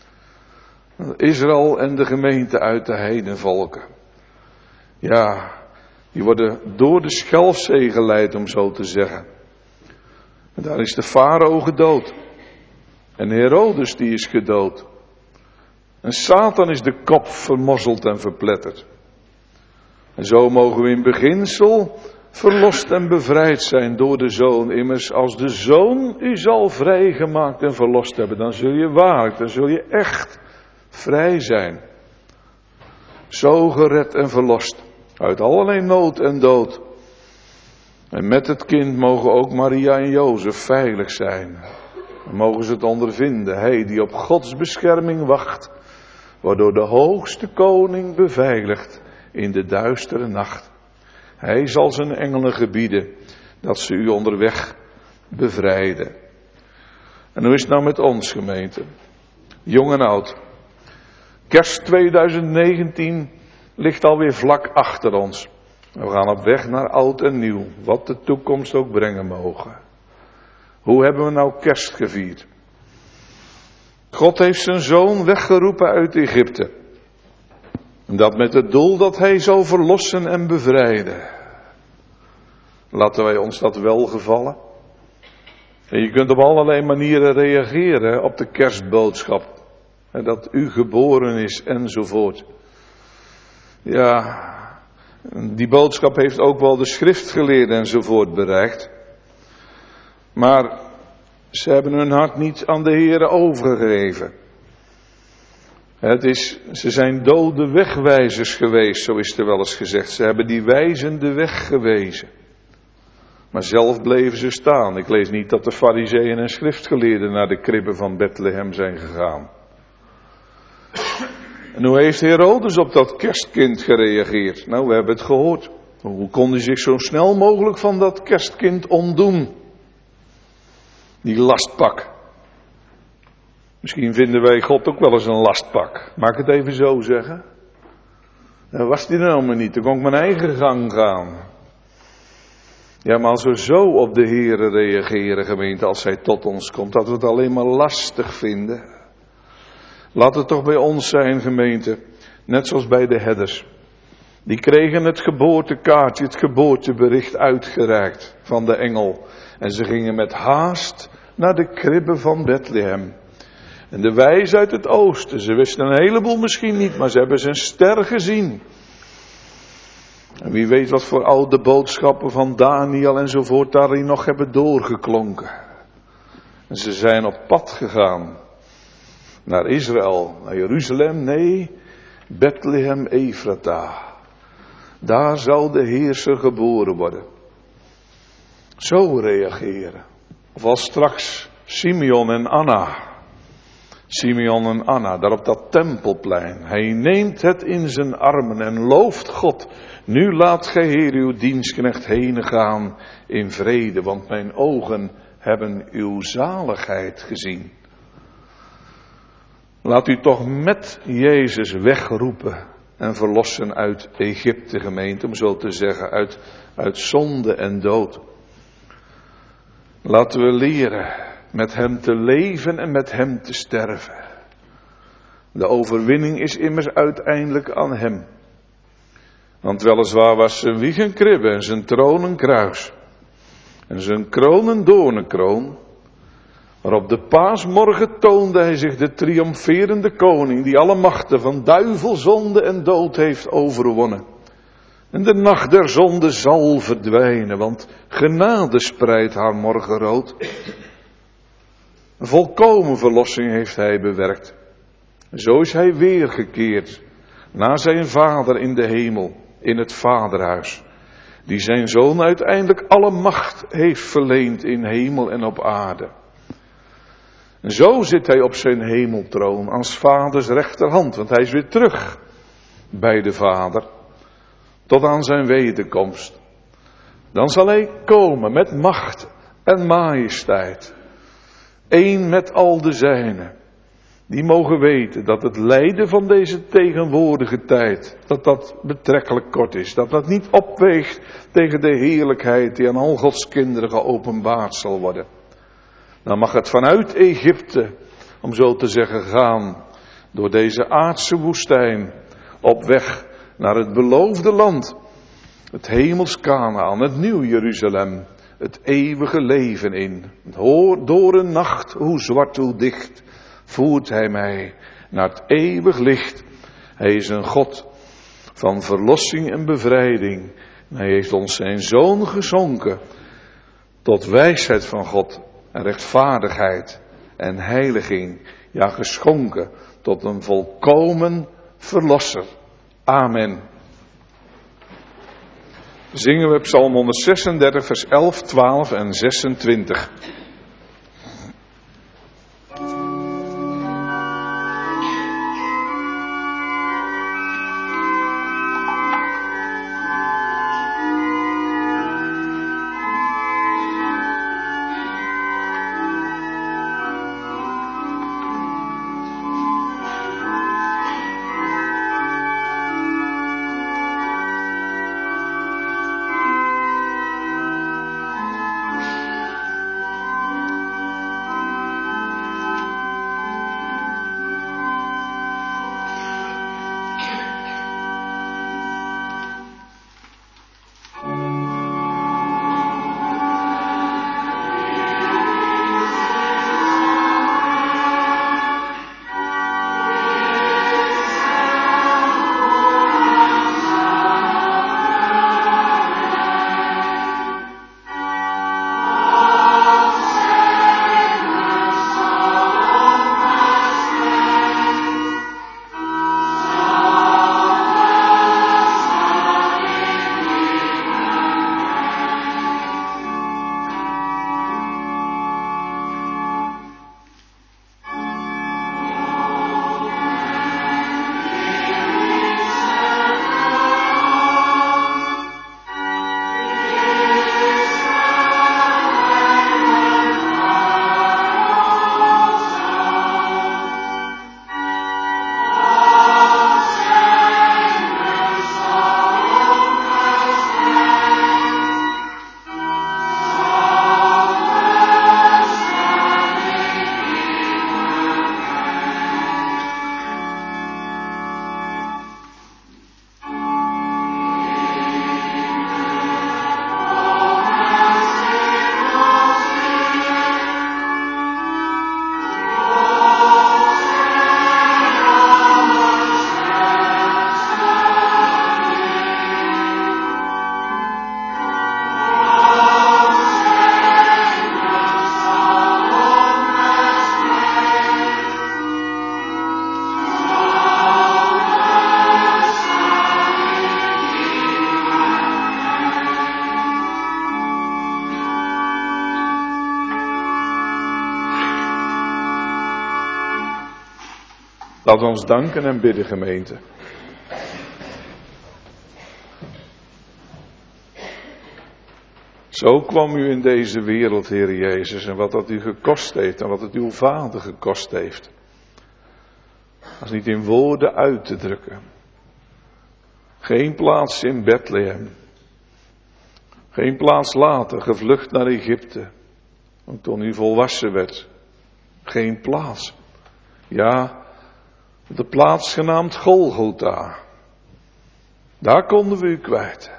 Israël en de gemeente uit de heidenvolken. Ja, die worden door de Schelfzee geleid, om zo te zeggen. En daar is de farao gedood. En Herodes die is gedood. En Satan is de kop vermorzeld en verpletterd. En zo mogen we in beginsel verlost en bevrijd zijn door de Zoon. Immers als de Zoon u zal vrijgemaakt en verlost hebben, dan zul je waarlijk, dan zul je echt vrij zijn. Zo gered en verlost. Uit allerlei nood en dood. En met het kind mogen ook Maria en Jozef veilig zijn. Dan mogen ze het ondervinden. Hij die op Gods bescherming wacht. Waardoor de hoogste koning beveiligt in de duistere nacht. Hij zal zijn engelen gebieden dat ze u onderweg bevrijden. En hoe is het nou met ons, gemeente? Jong en oud. Kerst 2019 ligt alweer vlak achter ons. We gaan op weg naar oud en nieuw, wat de toekomst ook brengen mogen. Hoe hebben we nou kerst gevierd? God heeft zijn zoon weggeroepen uit Egypte. En dat met het doel dat hij zou verlossen en bevrijden. Laten wij ons dat welgevallen. En je kunt op allerlei manieren reageren op de kerstboodschap. En dat u geboren is enzovoort. Ja, die boodschap heeft ook wel de schriftgeleerden enzovoort bereikt. Maar ze hebben hun hart niet aan de Heere overgegeven. Ze zijn dode wegwijzers geweest, zo is er wel eens gezegd. Ze hebben die wijzende weg gewezen. Maar zelf bleven ze staan. Ik lees niet dat de farizeeën en schriftgeleerden naar de kribben van Bethlehem zijn gegaan. En hoe heeft Herodes op dat kerstkind gereageerd? Nou, we hebben het gehoord. Hoe kon hij zich zo snel mogelijk van dat kerstkind ontdoen? Die lastpak. Misschien vinden wij God ook wel eens een lastpak. Mag ik het even zo zeggen? Dat was die nou maar niet. Dan kon ik mijn eigen gang gaan. Ja, maar als we zo op de Heere reageren, gemeente, als Hij tot ons komt, dat we het alleen maar lastig vinden. Laat het toch bij ons zijn, gemeente, net zoals bij de herders. Die kregen het geboortekaartje, het geboortebericht uitgereikt van de engel. En ze gingen met haast naar de kribbe van Bethlehem. En de wijs uit het oosten, ze wisten een heleboel misschien niet, maar ze hebben zijn ster gezien. En wie weet wat voor oude boodschappen van Daniel enzovoort daarin nog hebben doorgeklonken. En ze zijn op pad gegaan naar Israël, naar Jeruzalem, nee, Bethlehem Ephrata. Daar zal de Heerser geboren worden. Zo reageren. Of als straks Simeon en Anna. Simeon en Anna, daar op dat tempelplein. Hij neemt het in zijn armen en looft God. Nu laat gij, Heer, uw dienstknecht heen gaan in vrede, want mijn ogen hebben uw zaligheid gezien. Laat u toch met Jezus wegroepen en verlossen uit Egypte, gemeente, om zo te zeggen, uit zonde en dood. Laten we leren met hem te leven en met hem te sterven. De overwinning is immers uiteindelijk aan hem. Want weliswaar was zijn wieg een kribbe en zijn troon een kruis. En zijn kroon een doornenkroon. Maar op de paasmorgen toonde hij zich de triomferende koning, die alle machten van duivel, zonde en dood heeft overwonnen. En de nacht der zonde zal verdwijnen, want genade spreidt haar morgenrood. Een volkomen verlossing heeft hij bewerkt. Zo is hij weergekeerd naar zijn vader in de hemel, in het vaderhuis, die zijn zoon uiteindelijk alle macht heeft verleend in hemel en op aarde. En zo zit hij op zijn hemeltroon als vaders rechterhand, want hij is weer terug bij de Vader, tot aan zijn wederkomst. Dan zal hij komen met macht en majesteit, één met al de zijnen. Die mogen weten dat het lijden van deze tegenwoordige tijd, dat betrekkelijk kort is. Dat dat niet opweegt tegen de heerlijkheid die aan al Gods kinderen geopenbaard zal worden. Dan mag het vanuit Egypte, om zo te zeggen, gaan door deze aardse woestijn op weg naar het beloofde land. Het hemels Kanaän, het nieuw Jeruzalem, het eeuwige leven in. Hoor door een nacht, hoe zwart, hoe dicht, voert hij mij naar het eeuwig licht. Hij is een God van verlossing en bevrijding. Hij heeft ons zijn zoon geschonken tot wijsheid van God en rechtvaardigheid en heiliging. Ja, geschonken tot een volkomen verlosser. Amen. Zingen we Psalm 136 vers 11, 12 en 26. Laten we ons danken en bidden, gemeente. Zo kwam u in deze wereld, Heer Jezus, en wat dat u gekost heeft en wat het uw Vader gekost heeft. Als niet in woorden uit te drukken. Geen plaats in Bethlehem. Geen plaats later, gevlucht naar Egypte. Want toen u volwassen werd. Geen plaats. Ja, de plaats genaamd Golgotha. Daar konden we u kwijt.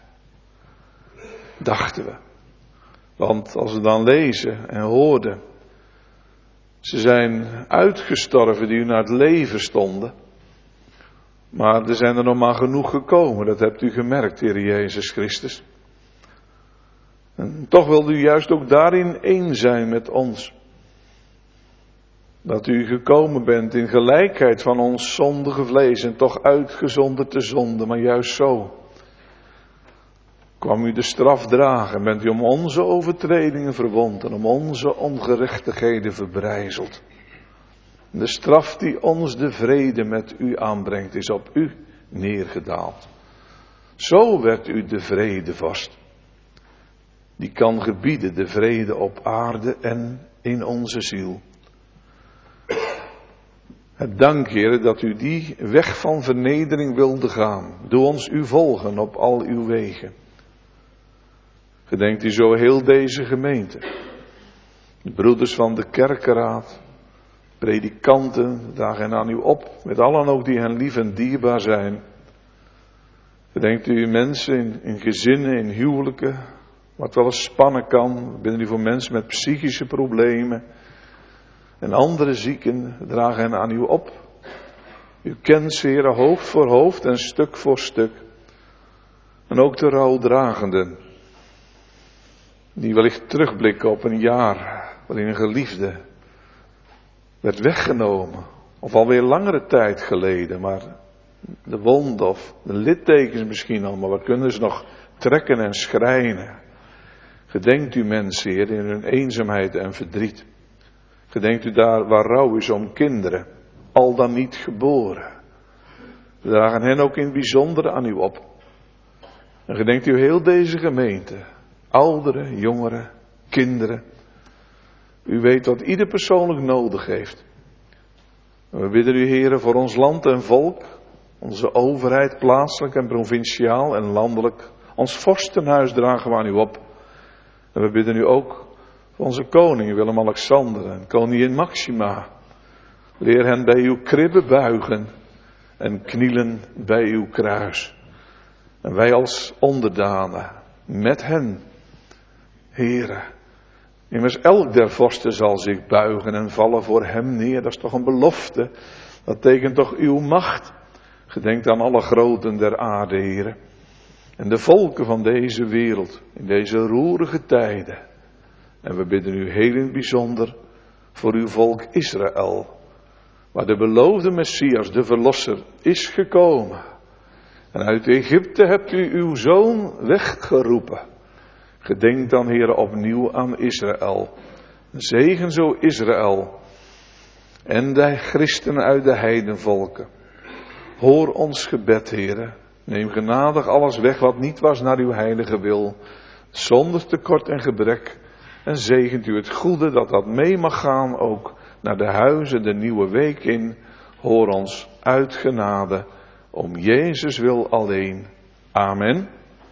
Dachten we. Want als we dan lezen en hoorden. Ze zijn uitgestorven die u naar het leven stonden. Maar er zijn er nog maar genoeg gekomen. Dat hebt u gemerkt, Heer Jezus Christus. En toch wilde u juist ook daarin één zijn met ons. Dat u gekomen bent in gelijkheid van ons zondige vlees en toch uitgezonderd de zonde. Maar juist zo kwam u de straf dragen. Bent u om onze overtredingen verwond en om onze ongerechtigheden verbrijzeld. De straf die ons de vrede met u aanbrengt is op u neergedaald. Zo werd u de vredevorst. Die kan gebieden de vrede op aarde en in onze ziel. Het dank, Heer, dat u die weg van vernedering wilde gaan. Doe ons u volgen op al uw wegen. Gedenkt u zo heel deze gemeente. De broeders van de kerkenraad. Predikanten, dragen aan u op. Met allen ook die hen lief en dierbaar zijn. Gedenkt u mensen in gezinnen, in huwelijken. Wat wel eens spannen kan. Bidden u voor mensen met psychische problemen. En andere zieken, dragen hen aan u op. U kent ze, Heer, hoofd voor hoofd en stuk voor stuk. En ook de rouwdragenden. Die wellicht terugblikken op een jaar waarin een geliefde werd weggenomen. Of alweer langere tijd geleden. Maar de wond of de littekens misschien al. Maar we kunnen ze nog trekken en schrijnen. Gedenkt u mensen, Heer, in hun eenzaamheid en verdriet. Gedenkt u daar waar rouw is om kinderen. Al dan niet geboren. We dragen hen ook in het bijzonder aan u op. En gedenkt u heel deze gemeente. Ouderen, jongeren, kinderen. U weet wat ieder persoonlijk nodig heeft. En we bidden u, Heere, voor ons land en volk. Onze overheid, plaatselijk en provinciaal en landelijk. Ons vorstenhuis dragen we aan u op. En we bidden u ook voor onze koning Willem-Alexander en koningin Maxima. Leer hen bij uw kribbe buigen en knielen bij uw kruis. En wij als onderdanen met hen, Heere. Immers elk der vorsten zal zich buigen en vallen voor hem neer. Dat is toch een belofte. Dat tekent toch uw macht. Gedenkt aan alle groten der aarde, Heere. En de volken van deze wereld, in deze roerige tijden. En we bidden u heel in het bijzonder voor uw volk Israël. Waar de beloofde Messias, de Verlosser, is gekomen. En uit Egypte hebt u uw zoon weggeroepen. Gedenk dan, Heere, opnieuw aan Israël. Zegen zo Israël. En de christenen uit de heidenvolken. Hoor ons gebed, Heere. Neem genadig alles weg wat niet was naar uw heilige wil. Zonder tekort en gebrek. En zegent u het goede dat mee mag gaan ook naar de huizen de nieuwe week in. Hoor ons uit genade. Om Jezus wil alleen. Amen.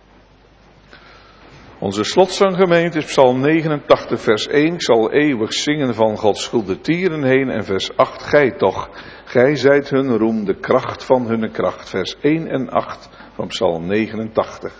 Onze slotzanggemeente is Psalm 89 vers 1. Ik zal eeuwig zingen van Gods goede tieren heen. En vers 8. Gij toch, gij zijt hun roem, de kracht van hunne kracht. Vers 1 en 8 van Psalm 89.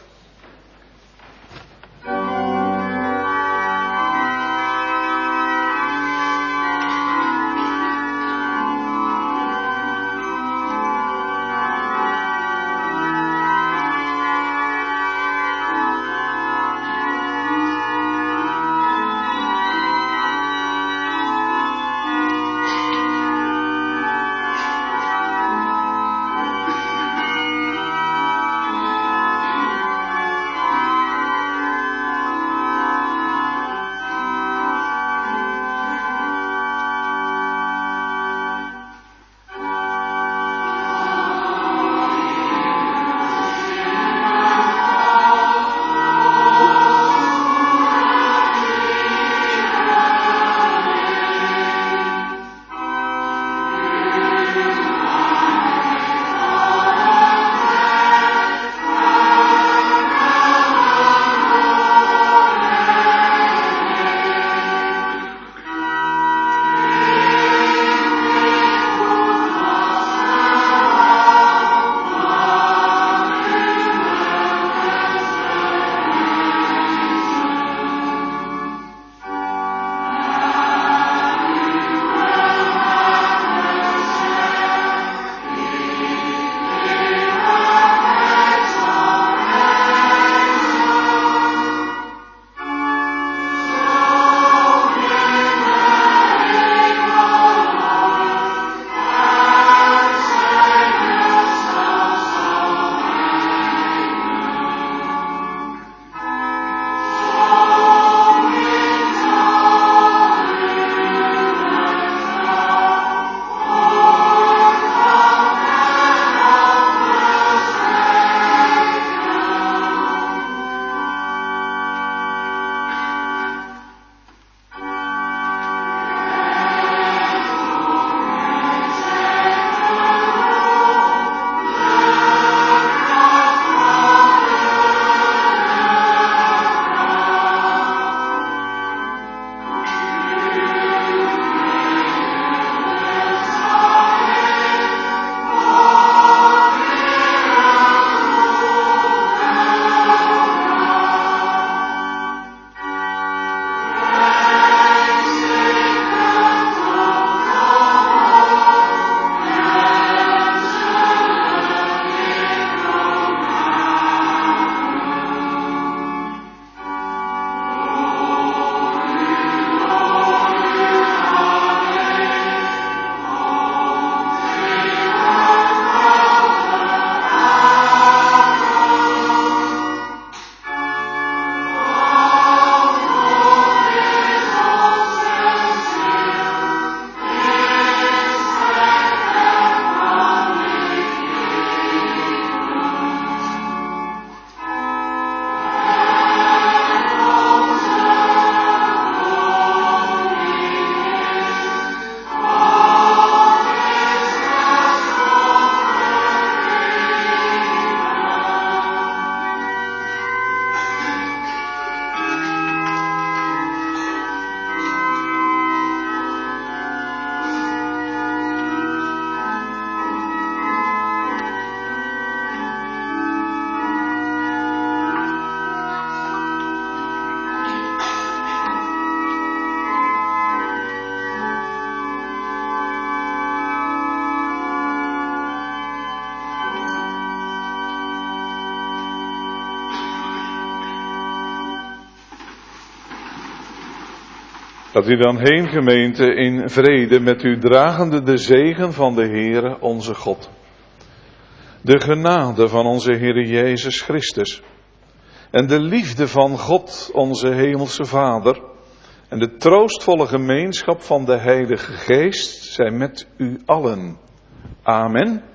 Dat u dan heen, gemeente, in vrede met u dragende de zegen van de Heere onze God. De genade van onze Heere Jezus Christus. En de liefde van God onze Hemelse Vader. En de troostvolle gemeenschap van de Heilige Geest zijn met u allen. Amen.